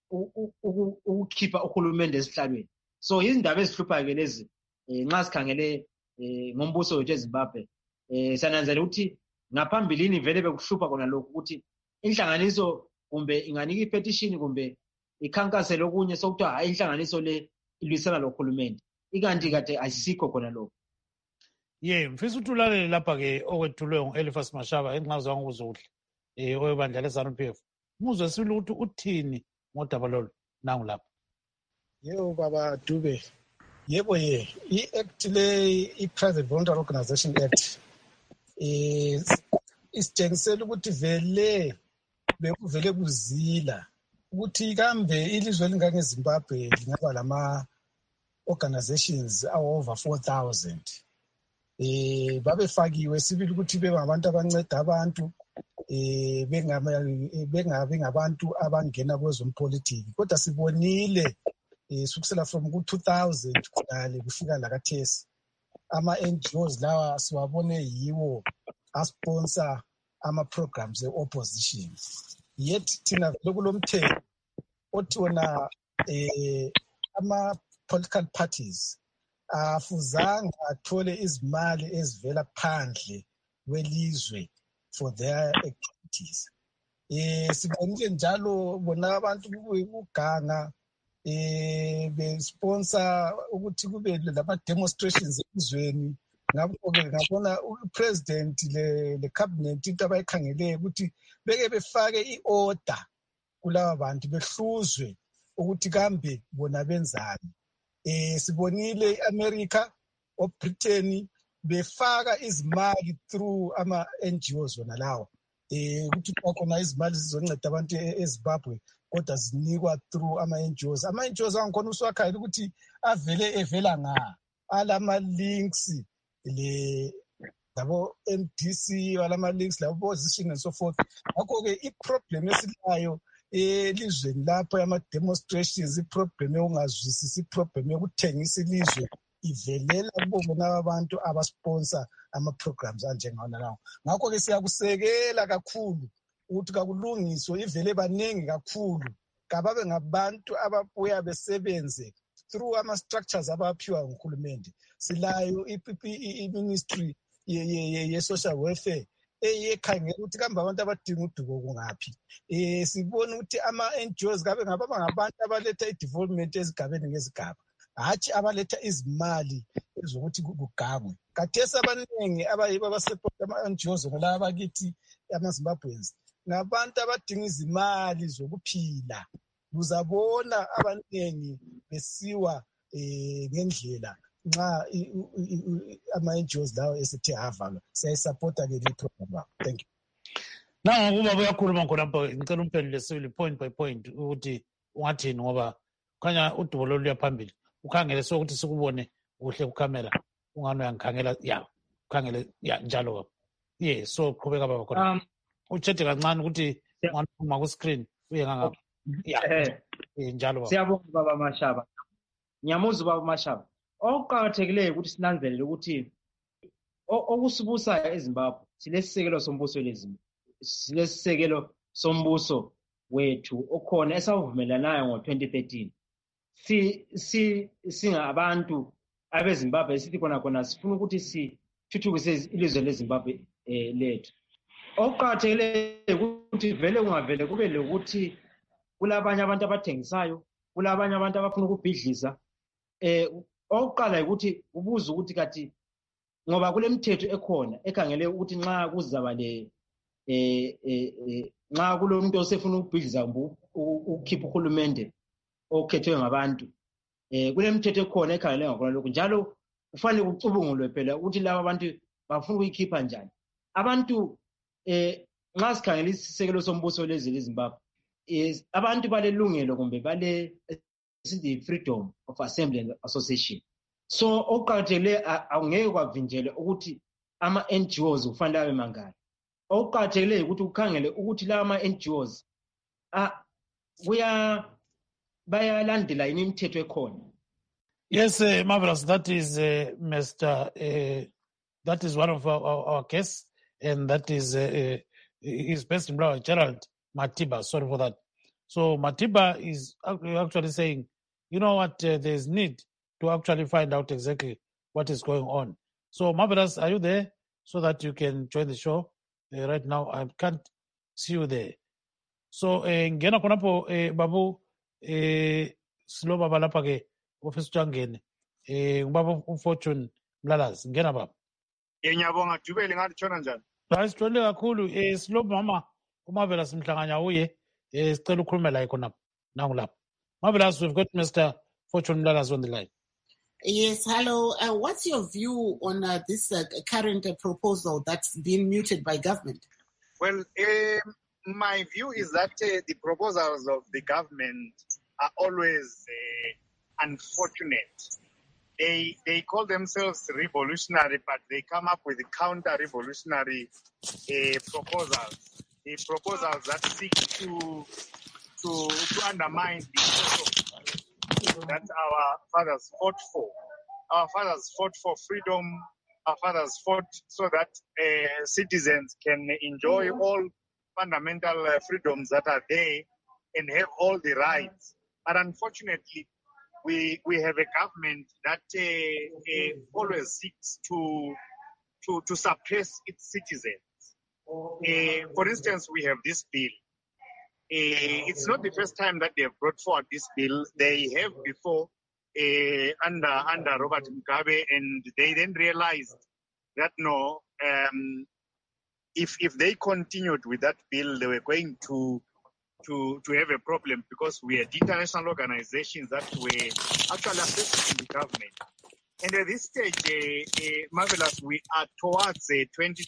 ukukhipha uhulumende esihlalweni. So izindaba ezihlupha ke lezi nxa sikhangele ngombuso wethu eZimbabwe eh sananzela ukuthi ngaphambilini vele bekuhlupha kona lokhu ukuthi inhlanganiso kumbe inganika ipetition kumbe ikhankase lokunye sokuthiwa hayi inhlanganiso le ilwisana lohulumende, ikanti kade ayisikho khona lokho. Ye mfisa uthulale lapha ke okwethulwe ngo-Eliphas Mashaba enqazwa ngokuzuhle eh oyebandla leZANU-P F. Muzwe silo ukuthi uthini ngodaba lolu nangu lapha. Yebo baba Dube, yebo ye i-act le i-Private Voluntary Organization Act eh isitshengisela ukuthi vele bekuvele kuzila ukuthi kambe ilizwe elingangeZimbabwe lingaba lama organizations over four thousand. Eh babefakiwe sibili ukuthi bengabantu abanceda abantu eh bengabe ngabantu abangena kwezompolitiki kodwa sibonile eh sukusela from ku two thousand kudale kufika la kathesi ama N G Os lawa siwabone yiwo asponsor ama programs e-opposition yet thina lokulomthetho othi wona eh ama political parties afuzanga athole izimali ezivela phandle kwelizwe for their activities. Eh sibonile njalo bona abantu kuganga eh be sponsor ukuthi kube lama demonstrations ezweni ngakho ke ngabona upresident le le cabinet into abayikhangele ukuthi beke befake iorder kulaba bantu behluzwe ukuthi kambe bona benzani. Eh sibonile eAmerica o Britain befaka izimali through ama N G Os wona lawo eh ukuthi khona izimali zizonceda abantu eZimbabwe kodwa zinikwa through ama N G Os. Ama N G Os angikhona uswakhayile ukuthi avele evela nga alama links le labo M D C alama links labo position and so forth. Ngakho ke iproblem esilayo elizweni lapho ama demonstrations iproblem yokungazwisisi iproblem yokuthengisa ilizwe ivelela kubona abantu abasponsor ama programs anjengana lawo. Ngakho ke siyakusekela kakhulu ukuthi kakulungiswe ivele baningi kakhulu kababe ngabantu ababuya besebenze through ama structures abaphiwa nguhulumende. Silayo i-ministry ye social welfare eyekhangela ukuthi kambe abantu abadinga udubo kungaphi. Eh sibona ukuthi ama N G Os kabe ngaba ngabantu abaletha i-development ezigabeni ngezigaba hathi abaletha izimali ezokuthi kugangwe. Kathesa abaningi abayiba abasupport ama N G Os ngoba abakithi amaZimbabweans ngabantu abadinga izimali zokuphila. Uzabona abaningi besiwa eh ngendlela nxa ama N G Os lawo esithe avalwa siyayisupporta ke le program. Thank you. Na ngoba uyakhuluma khonapho ngicela umphendule sibili point by point ukuthi ungathini ngoba khanya udubo loluya phambili ukhangele sokuthi sikubone kuhle ku camera ungano yangikhangela ya ukhangele ya njalo yeah so qhubeka baba khona uchethe kancane ukuthi ungaphuma ku screen uye nganga yeah njalo baba. Siyabonga baba Mashaba. Ngiyamuza baba Mashaba. Okuqakathekileyo ukuthi sinanzelele ukuthi okusibusayo eZimbabwe silesisekelo sombuso lezimo silesisekelo sombuso wethu okhona esawuvumelanayo ngo twenty thirteen. Si si singabantu abeZimbabwe sithi khona khona sifuna ukuthi sithuthukise ilizwe leZimbabwe eh lethu. Okuqakathekileyo ukuthi vele ungavele kube lokuthi kulabanye abantu abathengisayo kulabanye abantu abafuna ukubhidliza eh okuqala ukuthi ubuza ukuthi kathi ngoba kule mithetho ekhona ekhangele ukuthi nxa kuzaba le eh eh nxa kulomuntu osefuna ukubhidliza ukukhipha uhulumende okhethwe ngabantu eh kule mithetho ekhona ekhangele ngakho lokho njalo kufanele kucubungulwe phela ukuthi laba abantu bafuna ukuyikhipha njani. Abantu eh nxa sikhangele isisekelo sombuso lezi leZimbabwe is abantu balelungelo kumbe bale the freedom of assembly and association. So okuqakathekile awungeke kwavinjele ukuthi ama N G Os kufanele abe mangaki. Okuqakathekile ukuthi ukhangele ukuthi la ama N G Os ah kuya bayalandela imithetho ekhona. Yes, uh, marvelous. That is uh, Mister Uh, that is one of our, our, our guests, and that is uh, uh, his best employer, Gerald Matiba. Sorry for that. So Matiba is actually saying, you know what, uh, there's need to actually find out exactly what is going on. So Marvelous, are you there so that you can join the show? Uh, right now, I can't see you there. So ngena uh, konapo uh, babu uh, slow baba lapha ke office jangene eh ubaba uFortune Mlalazi ngena baba. Eh ngiyabonga Dubeli ngathi tshona njani? Basithole kakhulu eh slow mama uMarvelous Mhlanganya uye eh sicela ukukhuluma la khona nangu lapha. Marvelous, we've got Mister Fortune Mlalazi on the line. Yes, hello. Uh, what's your view on uh, this uh, current uh, proposal that's been mooted by government? Well, um, my view is that uh, the proposals of the government are always uh, unfortunate. They they call themselves revolutionary, but they come up with counter-revolutionary uh, proposals. The proposals that seek to to, to undermine the ethos that our fathers fought for. Our fathers fought for freedom. Our fathers fought so that uh, citizens can enjoy all fundamental uh, freedoms that are there and have all the rights. But unfortunately, we we have a government that uh, uh, always seeks to, to to suppress its citizens. Uh, for instance, we have this bill. Uh, it's not the first time that they have brought forward this bill. They have before uh, under under Robert Mugabe, and they then realized that no, um, if if they continued with that bill, they were going to to to have a problem because we had international organizations that were actually assisting the government. And at this stage, uh, uh, Marvelous, we are towards the twenty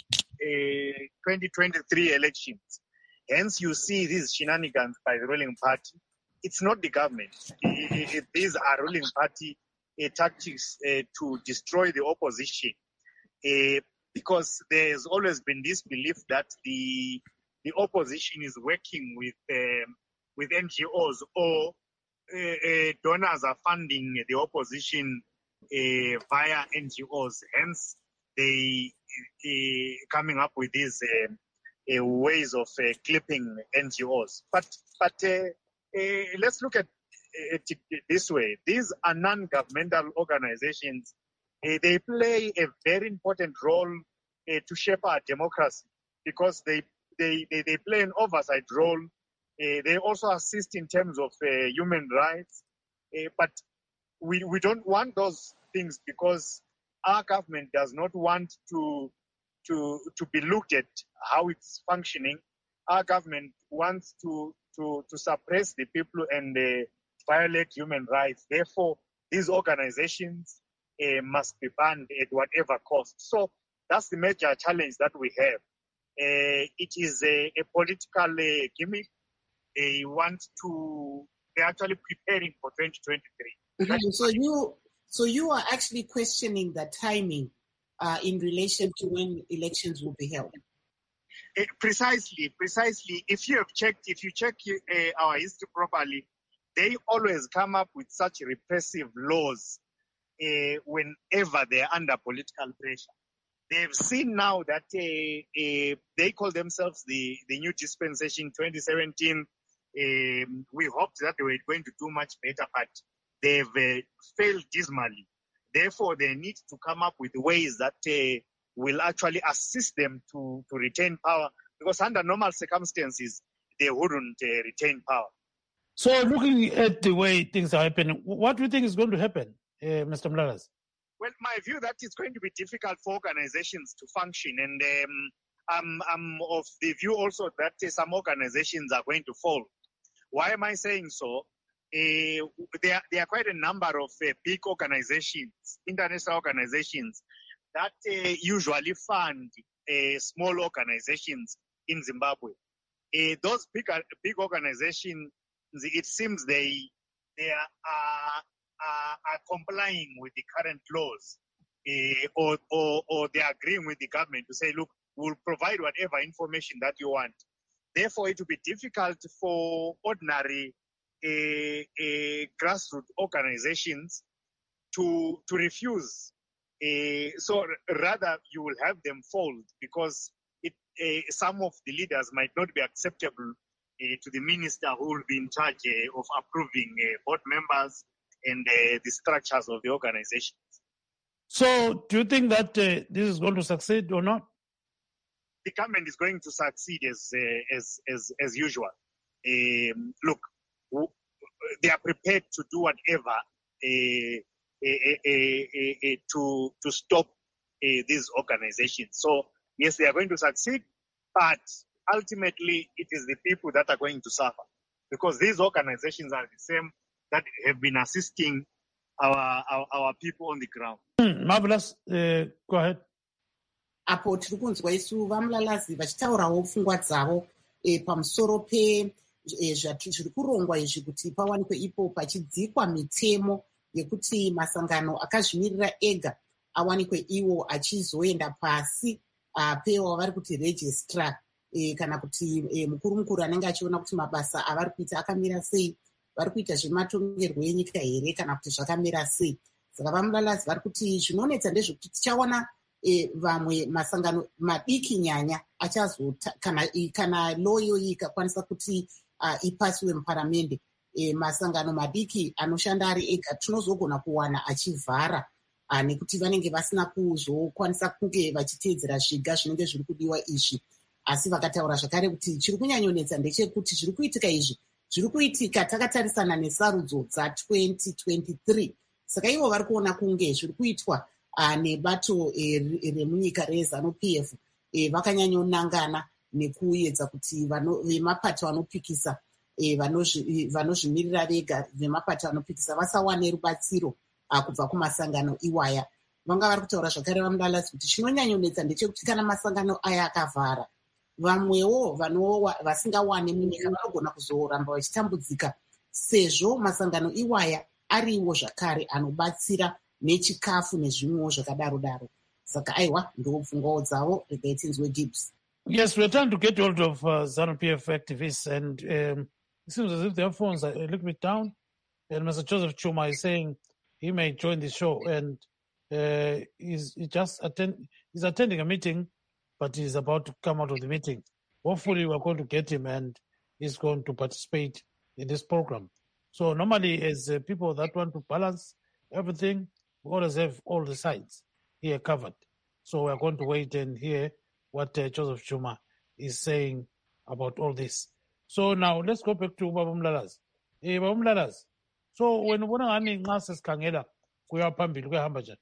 twenty-three elections. Hence, you see these shenanigans by the ruling party. It's not the government. It, it, these are ruling party uh, tactics uh, to destroy the opposition. Uh, because there's always been this belief that the the opposition is working with um, with N G Os or uh, uh, donors are funding the opposition uh, via N G Os. Hence, they uh, coming up with these uh, uh, ways of uh, clipping N G Os. But but uh, uh, let's look at it this way: these are non-governmental organizations. Uh, they play a very important role uh, to shape our democracy because they they, they, they play an oversight role. Uh, they also assist in terms of uh, human rights. Uh, but we, we don't want those things because our government does not want to, to, to be looked at how it's functioning. Our government wants to, to, to suppress the people and uh, violate human rights. Therefore, these organizations uh, must be banned at whatever cost. So that's the major challenge that we have. Uh, it is a, a political uh, gimmick. They want to, they're actually preparing for twenty twenty-three. Mm-hmm. So you, so you are actually questioning the timing uh, in relation to when elections will be held. Uh, precisely, precisely. If you have checked, if you check uh, our history properly, they always come up with such repressive laws uh, whenever they're under political pressure. They've seen now that uh, uh, they call themselves the, the new dispensation twenty seventeen. Um, we hoped that they were going to do much better, but they've uh, failed dismally. Therefore, they need to come up with ways that uh, will actually assist them to, to retain power, because under normal circumstances, they wouldn't uh, retain power. So looking at the way things are happening, what do you think is going to happen, uh, Mister Mlalas? Well, my view that it's going to be difficult for organizations to function, and um, I'm, I'm of the view also that uh, some organizations are going to fall. Why am I saying so? Uh, there, there are quite a number of uh, big organizations, international organizations, that uh, usually fund uh, small organizations in Zimbabwe. Uh, those big, big organizations, it seems they, they are, are, are complying with the current laws, uh, or, or, or they are agreeing with the government to say, look, we'll provide whatever information that you want. Therefore, it will be difficult for ordinary uh, uh, grassroots organizations to, to refuse. Uh, so rather, you will have them fold because it, uh, some of the leaders might not be acceptable uh, to the minister who will be in charge uh, of approving uh, board members and uh, the structures of the organizations. So do you think that uh, this is going to succeed or not? The government is going to succeed as uh, as, as as usual. Um, look, w- they are prepared to do whatever uh, uh, uh, uh, uh, to to stop uh, these organizations. So yes, they are going to succeed, but ultimately it is the people that are going to suffer because these organizations are the same that have been assisting our our, our people on the ground. Hmm, marvelous. Uh, go ahead. apo tiri kunzwa isu vamulalazi vachitaurawo pfungwa dzavo e, pamusoro pe e, zviri kurongwa izvi kuti pawanikwe ipo pachidzikwa mitemo yekuti masangano akazvimirira ega awanikwe iwo achizoenda pasi pewa vari kuti registra e, kana kuti e, mukuru mukuru anenge achiona kuti mabasa avari kuita akamira sei, vari kuita zvematongerwo enyika here kana kuti zvakamira sei. Saka vamulalazi vari kuti zvinonetsa ndezvekuti tichaona e, vamwe masangano madiki nyanya achazota kana, kana law iyoyi ikakwanisa kuti uh, ipasiwe muparamende, e, masangano madiki anoshanda ari ega tinozogona kuwana achivhara uh, nekuti vanenge vasina kuzokwanisa kunge vachiteedzera zviga zvinenge zviri kudiwa izvi. Asi vakataura zvakare kuti chiri kunyanyonetsa ndechekuti zviri kuitika izvi zviri kuitika takatarisana nesarudzo dzatwenty twenty-three. Saka ivo vari kuona kunge zviri kuitwa uh, nebato remunyika e, reZANU-P F e, vakanyanyonangana nekuedza kuti vemapato vanopikisa e, vanozvimirira vega vemapato vanopikisa vasawane rubatsiro uh, kubva kumasangano iwaya. Vanga vari kutaura zvakare vamulalazi kuti chinonyanyonetsa ndechekuti kana masangano aya akavhara, vamwewo vasingawani munyika vanogona kuzoramba vachitambudzika sezvo masangano iwaya ariwo zvakare anobatsira nechikafu nezvimwewo zvakadaro daro. Saka aiwa ndopfungwawo dzavo. Regai tinzwe Gibbs. Yes, we're trying to get hold of uh, ZANU-P F activists, and um, it seems as if their phones are a little bit down. And Mister Joseph Chuma is saying he may join the show, and uh, he's he just attend he's attending a meeting, but he's about to come out of the meeting. Hopefully, we're going to get him, and he's going to participate in this program. So normally, as uh, people that want to balance everything, we always have all the sides here covered. So we're going to wait and hear what uh, Joseph Chuma is saying about all this. So now let's go back to Baba Mlalazi. Eh, Baba Mlalazi. So when ubona ngani nxa sesikhangela kuya phambili kuyahamba njani?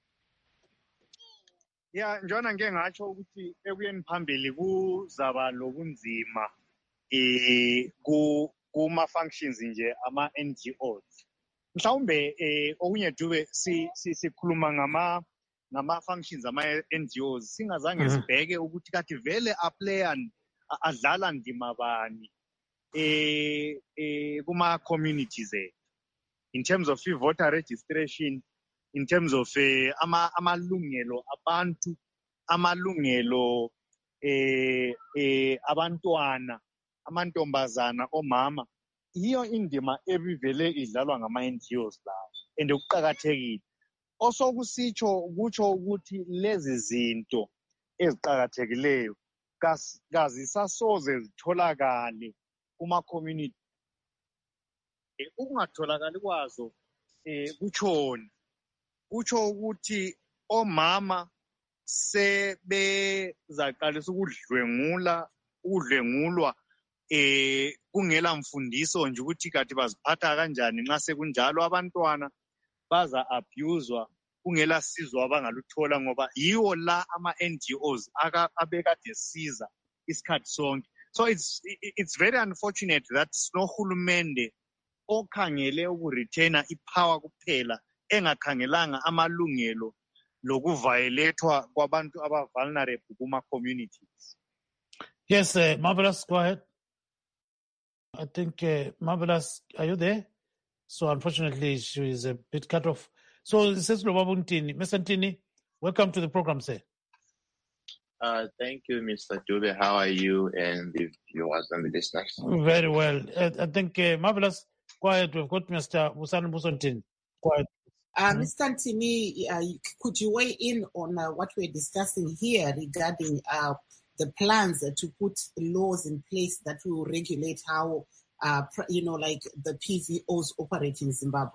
Ya njona ngeke ngatsho ukuthi ekuyeni phambili kuzaba lobunzima eh ku kuma functions nje ama N G Os. Mhlawumbe eh okunye dube si sikhuluma ngama ngama functions ama N G Os singazange sibheke ukuthi kathi vele a player adlala ndima bani eh eh kuma communities eh in terms of voter registration, in terms of eh ama amalungelo abantu, amalungelo eh eh abantwana, amantombazana, omama, iyo indima ebivele idlalwa ngama N G Os la and ukuqhakathekile. Also kusitsho kutsho ukuthi lezi zinto eziqhakathekileyo kazisasoze zitholakale kuma community. Ukungatholakali kwazo eh kuchona utsho ukuthi omama sebezaqalisa ukudlwengula ukudlwengulwa eh kungela mfundiso nje ukuthi kathi baziphatha kanjani nxa sekunjalo, abantwana baza abusewa kungela sizo abangaluthola ngoba yiwo la ama N G Os abekade siza isikhathi sonke. So it's it's very unfortunate that sinohulumende okhangele ukuretaina ipower kuphela engakhangelanga amalungelo lokuviolethwa kwabantu aba vulnerable kuma communities. Yes, uh, Marvelous, go ahead. I think uh, Marvelous, are you there? So unfortunately she is a bit cut off. So this is Mister Ntini, welcome to the program, sir. Uh, thank you, Mister Dube. How are you and the viewers and the listeners? Very well. Uh, I think uh, Marvelous, quiet. We've got Mister Musani Musontin. Quiet. Uh, mm-hmm. Mister Ntini, uh, could you weigh in on uh, what we're discussing here regarding uh, the plans uh, to put laws in place that will regulate how, uh, pr- you know, like the P V Os operate in Zimbabwe?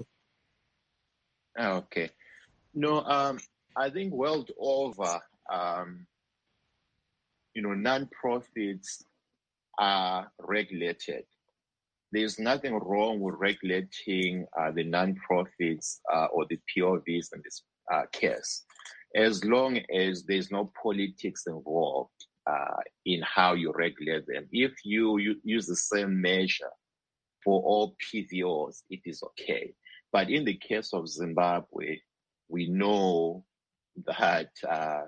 Okay. No, um, I think world over, um, you know, non-profits are regulated. There's nothing wrong with regulating uh, the non-profits uh, or the P O Vs in this uh, case, as long as there's no politics involved uh, in how you regulate them. If you, you use the same measure for all P V Os, it is okay. But in the case of Zimbabwe, we know that uh,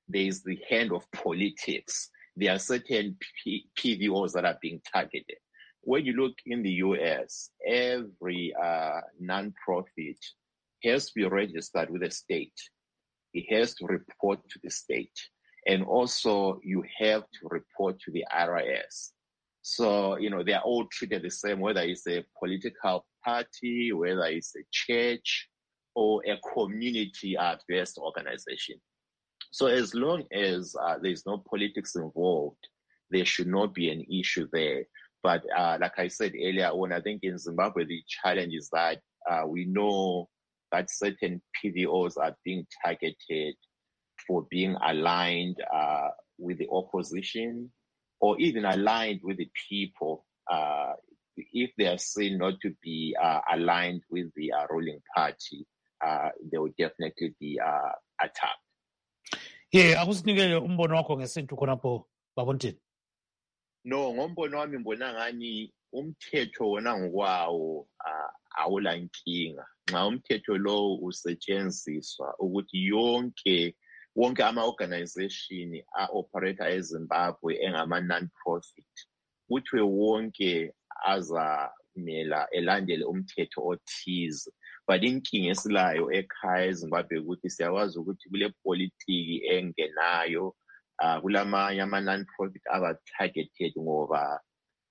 there is the hand of politics. There are certain P- PVOs that are being targeted. When you look in the U S, every uh, non-profit has to be registered with the state. It has to report to the state. And also you have to report to the I R S. So, you know, they are all treated the same, whether it's a political party, whether it's a church, or a community-based organization. So as long as uh, there's no politics involved, there should not be an issue there. But uh, like I said earlier on, I think in Zimbabwe, the challenge is that uh, we know that certain P V Os are being targeted for being aligned uh, with the opposition or even aligned with the people. Uh, if they are seen not to be uh, aligned with the uh, ruling party, uh, they will definitely be uh, attacked. Yeah, akusinikele umbono wakho ngesintu khonapho babontini. No, ngombono wami ngibona ngani umthetho wona ngokwawo awula nkinga. Nxa umthetho lo usetshenziswa ukuthi yonke wonke ama-organization a-operate eZimbabwe engama non-profit kuthiwe wonke azamela elandele umthetho othize. But inkinga esilayo ekhaya eZimbabwe ukuthi siyakwazi ukuthi kule politiki engenayo uh, kulamanye ama non-profit aba-targeted ngoba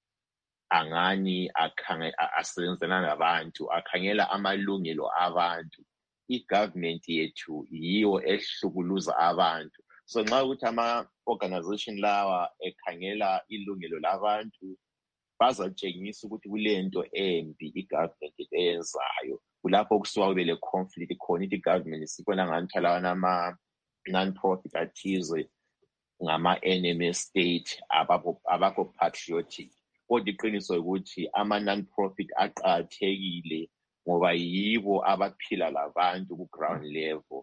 angani asebenzela nabantu akhangela amalungelo abantu. I-government yethu yiyo ehlukuluza abantu. So nxa ukuthi ama-organization lawa ekhangela ilungelo labantu bazatshengisa ukuthi kulento embi i-government eyenzayo. Kulapho kusuka kube le conflict khona ithi government sibona ngani lawa nama non-profit athize ngama-enemy state ababo abakho patriotic. Kodwa iqiniso ukuthi ama non-profit aqakathekile ngoba yibo abaphila labantu ku ground level.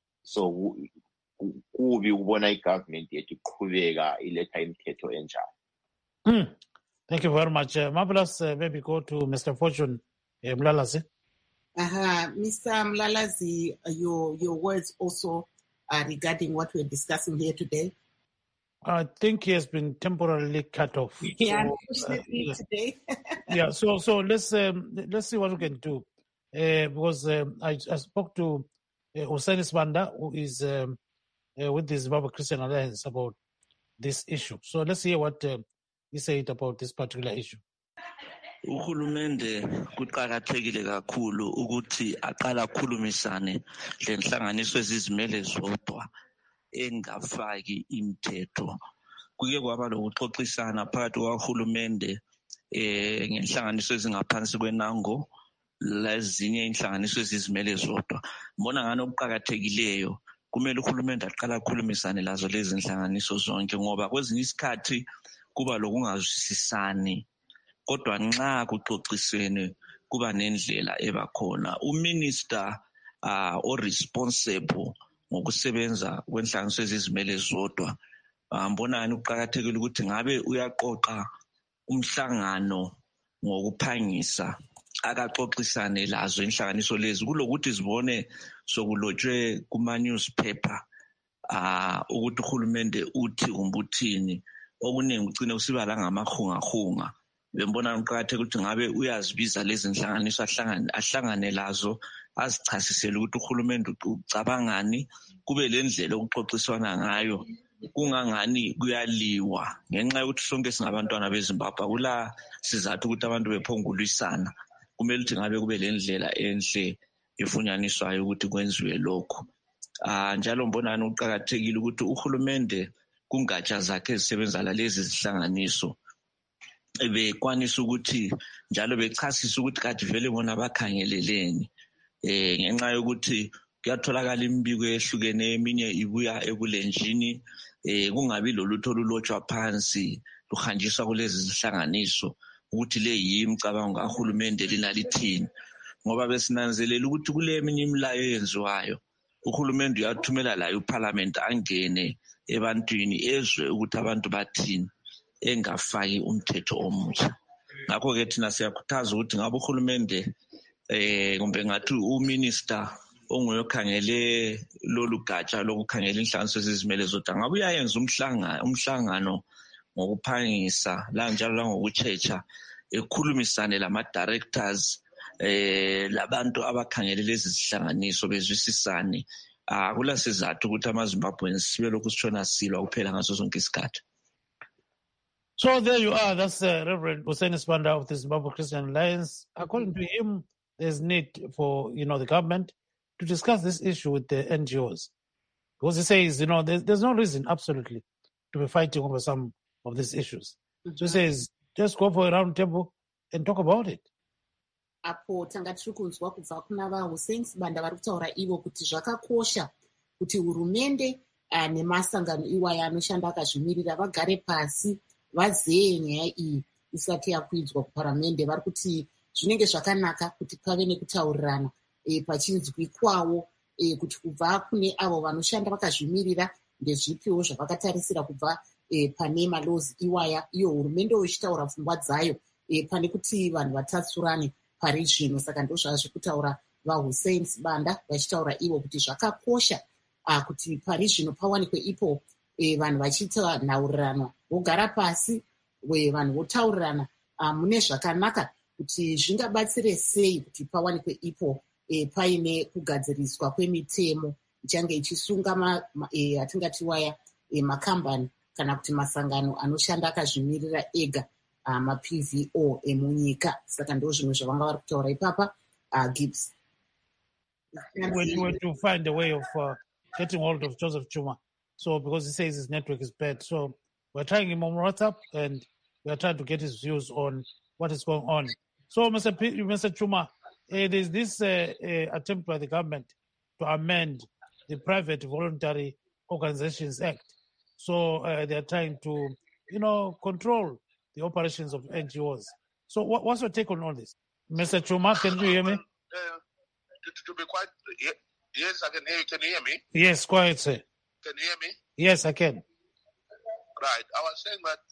So kubi ukubona i-government yethu iqhubeka iletha imithetho enjalo. Mm. Thank you very much. Uh, Marvelous, uh, maybe go to Mister Fortune uh, Mlalazi. Uh-huh. Mister Mlalazi, uh, your, your words also uh, regarding what we're discussing here today. I think he has been temporarily cut off. Yeah, so, unfortunately uh, yeah. today. yeah, so so let's um, let's see what we can do. Uh, because um, I, I spoke to uh, Hussein Sibanda, who is um, uh, with the Zimbabwe Christian Alliance about this issue. So let's hear what uh, he said about this particular issue. Uhulumende kuqakathekile kakhulu ukuthi aqala khulumisane lenhlanganiso ezizimele zodwa engafaki imithetho. Kuke kwaba lokuxoxisana phakathi kwahulumende eh ngenhlanganiso ezingaphansi kwenango lezinye inhlanganiso ezizimele zodwa. Mbona ngani okuqakathekileyo kumele uhulumende aqala khulumisane lazo lezi inhlanganiso zonke ngoba kwezinye isikhathi kuba lokungazwisisani. Kodwa nxa kuxoxisene kuba nendlela ebakhona. Uminister uh, o responsible ngokusebenza kwenhlanganiso ezizimele zodwa mbonani uqhakathekile ukuthi ngabe uyaqoqa umhlangano ngokuphangisa akaxoxisane lazo inhlanganiso lezi kulokuthi zibone sokulotshwe kuma newspaper ah ukuthi uhulumende uthi umbuthini okuningi ugcine usiba la ngamahungahunga. Bembona uqhakathekile ukuthi ngabe uyazibiza lezi inhlanganiso ahlangane ahlangane lazo azichasisele ukuthi uhulumende ucabangani kube lendlela okuxoxiswana ngayo kungangani kuyaliwa ngenxa yokuthi sonke singabantwana beZimbabwe kula sizathu ukuthi abantu bephongulwisana kumele ukuthi ngabe kube lendlela enhle efunyaniswayo ukuthi kwenziwe lokho. Ah njalo mbonani uqhakathekile ukuthi uhulumende kungatsha zakhe ezisebenza lezi zihlanganiso bekwanisa ukuthi njalo bechasisa ukuthi kade vele bona bakhangeleleni eh ngenxa yokuthi kuyatholakala imibiko ehlukene eminye ibuya ebulenjini eh kungabi lolutho olulotshwa phansi luhanjiswa kulezi zihlanganiso ukuthi le yimcabango kahulumende linalithini ngoba besinanzelela ukuthi kule eminye imilayo yenziwayo uhulumende uyathumela layo uparliament angene ebantwini ezwe ukuthi abantu bathini engafaki umthetho omutsha. Ngakho ke thina siyakhuthaza ukuthi ngabe uhulumende eh kumbe ngathi uminister onguye okhangele lolu gatsha lokukhangela inhlanganiso zezimele zodwa ngabe uyayenza umhlangano umhlangano ngokuphangisa la njalo langokuchecha ekhulumisane lama-directors eh labantu abakhangele lezi zihlanganiso bezwisisane akula sizathu ukuthi amaZimbabweans sibe lokhu sitshona silwa kuphela ngaso sonke isikhathi. So there you are. That's uh, Reverend Hussein Sibanda of the Zimbabwe Christian Alliance. According to him, there's need for, you know, the government to discuss this issue with the N G Os. Because he says, you know, there's, there's no reason, absolutely, to be fighting over some of these issues. Mm-hmm. So he says, just go for a round table and talk about it. Apo tanga tiri kunzwa kubva kuna vaHussein Sibanda vari kutaura ivo kuti zvakakosha kuti hurumende nemasangano iwaya anoshanda akazvimirira vagare pasi vazeye nyaya iyi isati yakwidzwa kuparamende. Vari kuti zvinenge zvakanaka kuti pave nekutaurirana e, pachinzwi kwawo e, kuti kubva kune avo vanoshanda vakazvimirira ndezvipiwo zvavakatarisira kubva e, pane malozi iwaya iyo hurumende ichitaura pfungwa dzayo e, pane kuti vanhu vatatsurane pari zvino. Saka ndo zvazvo kutaura vaHussein Sibanda vachitaura ivo kuti zvakakosha uh, kuti pari zvino pawanikwe ipo e, vanhu vachiita nhaurirano vogara pasi we vanhu votaurirana uh, mune zvakanaka kuti zvingabatsire sei kuti pawanikwe ipo e, paine kugadziriswa kwemitemo ichange ichisunga ma, ma, e, atingati waya e, makambani kana kuti masangano anoshanda akazvimirira ega uh, ma-P V O emunyika. Saka ndo zvimwe zvavanga vari kutaura ipapa uh, Gibbs. We were to find a way of uh, getting hold of Joseph Chuma. So because he says his network is bad. So we're trying him on WhatsApp and we're trying to get his views on what is going on. So Mister P- Mister Chuma, it is this uh, uh, attempt by the government to amend the Private Voluntary Organizations Act. So uh, they're trying to, you know, control the operations of N G Os. So what, what's your take on all this? Mister Chuma, can you hear me? Uh, to, to be quite, yes, I can hear you. Can you hear me? Yes, quiet, sir. Can you hear me? Yes, I can. Right. I was saying that,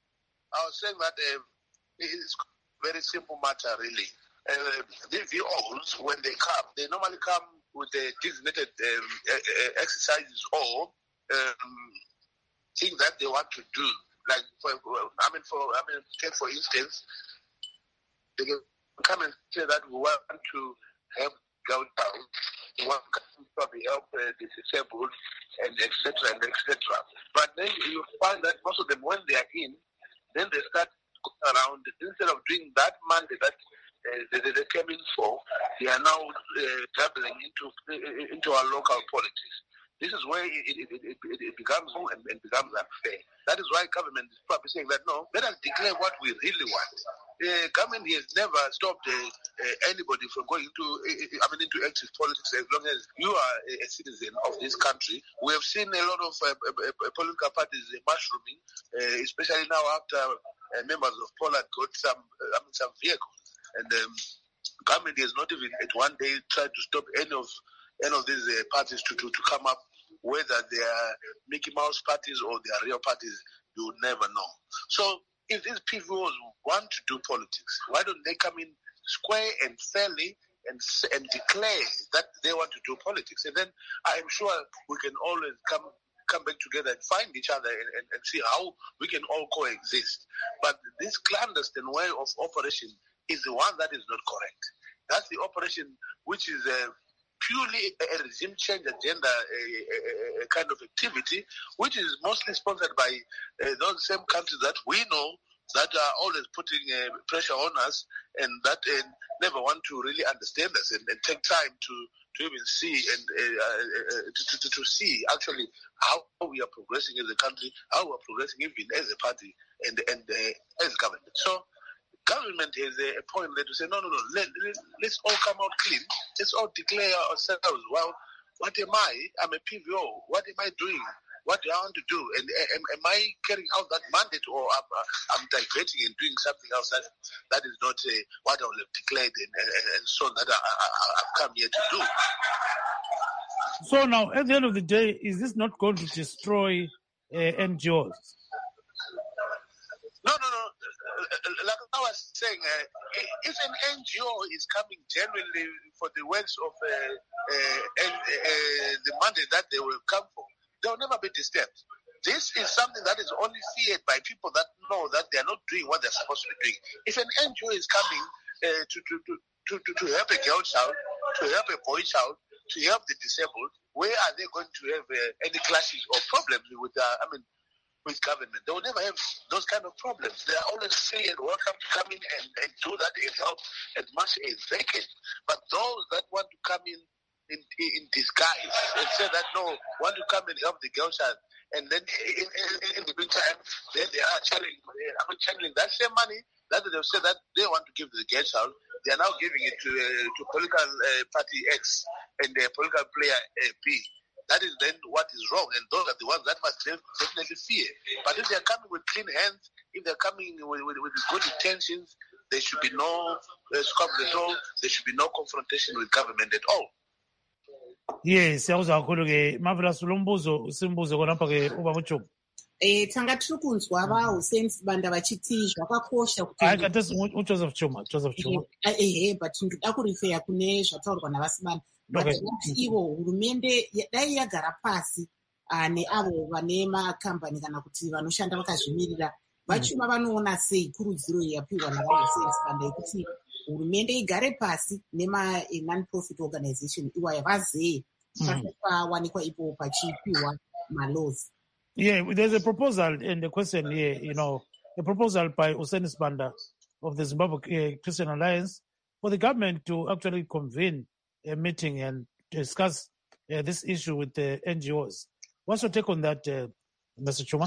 I was saying that uh, it's a very simple matter, really. Uh, the V Os, when they come, they normally come with the designated um, uh, exercises or um, things that they want to do. Like, for, I mean, for I mean, take for instance, they can come and say that we want to help downtown, we want to help uh, the disabled, and et cetera, and et cetera. But then you find that most of them, when they are in, then they start going around. Instead of doing that mandate that uh, they, they came in for, they are now uh, dabbling into uh, into our local politics. This is where it, it, it, it, it becomes wrong and, and becomes unfair. That is why government is probably saying that, no, let us declare what we really want. The uh, government has never stopped uh, uh, anybody from going into, uh, I mean, into active politics as long as you are a, a citizen of this country. We have seen a lot of uh, uh, political parties uh, mushrooming, uh, especially now after uh, members of Poland got some, uh, I mean, some vehicles. And um, government has not even at one day tried to stop any of any of these uh, parties to, to, to come up, whether they are Mickey Mouse parties or they are real parties, you will never know. So if these P V Os want to do politics, why don't they come in square and fairly and and declare that they want to do politics? And then I'm sure we can always come come back together and find each other and, and, and see how we can all coexist. But this clandestine way of operation is the one that is not correct. That's the operation which is uh, purely a regime change agenda a, a, a kind of activity, which is mostly sponsored by uh, those same countries that we know that are always putting uh, pressure on us and that uh, never want to really understand us and, and take time to, to even see and uh, uh, to, to, to see actually how we are progressing as a country, how we are progressing even as a party and, and uh, as government. So government has a point there to say, no, no, no, let, let, let's all come out clean. Let's all declare ourselves, well, what am I? I'm a P V O. What am I doing? What do I want to do? And am, am I carrying out that mandate or am I'm diverting and doing something else that, that is not uh, what I will have declared and, and, and so that I, I, I've come here to do. So now, at the end of the day, is this not going to destroy uh, N G Os? No, no, no. Like I was saying, uh, if an N G O is coming genuinely for the works of uh, uh, and uh, the mandate that they will come for, they will never be disturbed. This is something that is only feared by people that know that they are not doing what they're supposed to be doing. If an N G O is coming uh, to, to, to, to, to help a girl child, to help a boy child, to help the disabled, where are they going to have uh, any clashes or problems with, uh, I mean, with government? They will never have those kind of problems. They are always free and welcome to come in and, and do that and help as much as they can. But those that want to come in in, in disguise and say that, no, want to come and help the girl child, and then in, in, in the meantime, then they are channeling, I mean, channeling that same money that they've said that they want to give to the girl child, they are now giving it to uh, to political uh, party X and the political player uh, B. That is then what is wrong, and those are the ones that must definitely fear. But if they are coming with clean hands, if they are coming with, with, with good intentions, there should be no uh, scope at all. There should be no confrontation with government at all. Yes, siyakuzwa kakhulu ke Marvelous Lumbuzo simbuze khonapha ke ubaba uJob. Eh tanga tiri kunzwa va Hussein Sibanda vachiti zvakakosha kuti hayi kati uJoseph Chuma Joseph Chuma eh but ndoda kurifeya kune zvataurwa navasibanda kuti ivo hurumende dai yagara pasi neavo vane makambani kana kuti vanoshanda vakazvimirira vachuma vanoona sei kurudziro yapiwa navaHussein Sibanda yekuti hurumende igare pasi nema non-profit organization iwaya vazee pawanikwa ipo pachipiwa malozi. Yeah, there's a proposal in the question here, you know, a proposal by Hussein Sibanda of the Zimbabwe uh, Christian Alliance for the government to actually convene a meeting and discuss uh, this issue with the N G Os. What's your take on that, uh, Mister Chuma?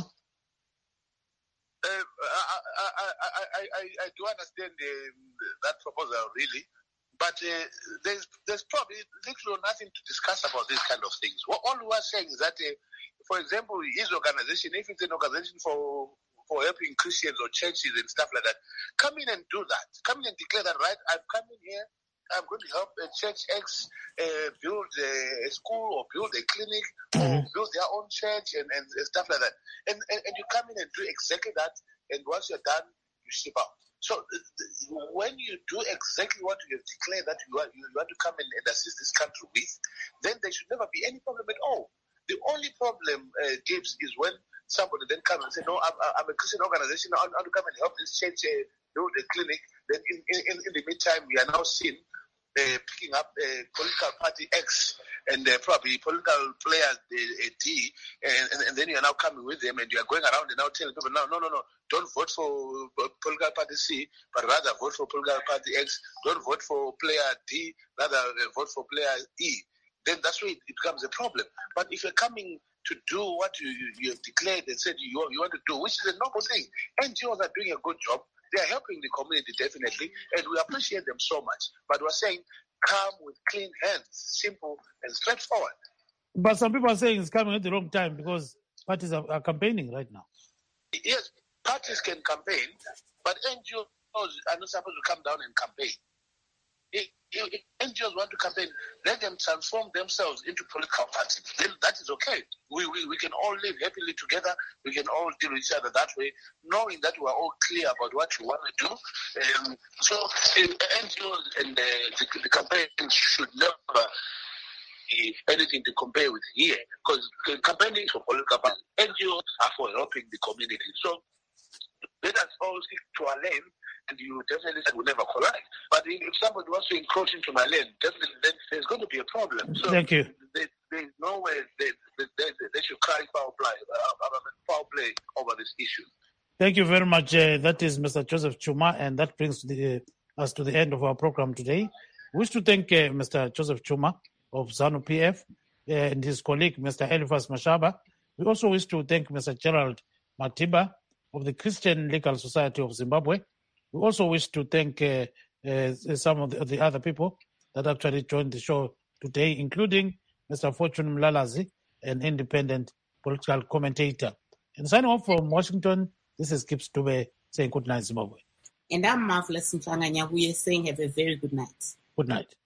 Uh, I, I, I, I, I do understand uh, that proposal, really, but uh, there's there's probably literally nothing to discuss about these kind of things. What all we are saying is that, uh, for example, his organization, if it's an organization for for helping Christians or churches and stuff like that, come in and do that. Come in and declare that, right? I'm coming here. I'm going to help a church X uh, build a, a school or build a clinic or build their own church and, and, and stuff like that. And, and and you come in and do exactly that. And once you're done, you ship out. So uh, when you do exactly what you have declared that you, are, you want to come in and assist this country with, then there should never be any problem at all. The only problem, uh, Gibbs, is when somebody then comes and says, no, I'm, I'm a Christian organization, I want to come and help this church uh, build a clinic. Then in, in, in the meantime, we are now seen uh, picking up uh, political party X and uh, probably political player uh, D, and, and, and then you are now coming with them and you are going around and now telling people, no, no, no, no, don't vote for political party C, but rather vote for political party X. Don't vote for player D, rather uh, vote for player E. Then that's where it becomes a problem. But if you're coming to do what you, you, you have declared and said you, you want to do, which is a noble thing, N G Os are doing a good job. They are helping the community, definitely, and we appreciate them so much. But we're saying, come with clean hands, simple and straightforward. But some people are saying it's coming at the wrong time because parties are, are campaigning right now. Yes, parties can campaign, but N G Os are not supposed to come down and campaign. If, if N G Os want to campaign, let them transform themselves into political parties. Then that is okay. We, we we can all live happily together. We can all deal with each other that way, knowing that we are all clear about what we want to do. Um, so uh, N G Os and uh, the, the campaign should never be anything to compare with here, because campaigning for political parties, N G Os are for helping the community. So let us all stick to our lane. And you definitely said we'll never collide. But if somebody wants to encroach into my lane, definitely then there's going to be a problem. So thank you. There, there's no way they, they, they, they should carry foul play, uh, foul play over this issue. Thank you very much. Uh, that is Mister Joseph Chuma, and that brings the, uh, us to the end of our program today. We wish to thank uh, Mister Joseph Chuma of ZANU P F uh, and his colleague, Mister Eliphas Mashaba. We also wish to thank Mister Gerald Matiba of the Christian Legal Society of Zimbabwe. We also wish to thank uh, uh, some of the, the other people that actually joined the show today, including Mister Fortune Mlalazi, an independent political commentator. And signing off from Washington, this is Kip Stube saying good night, Zimbabwe. And I'm Marvelous Mfanga Nyahuye saying have a very good night. Good night.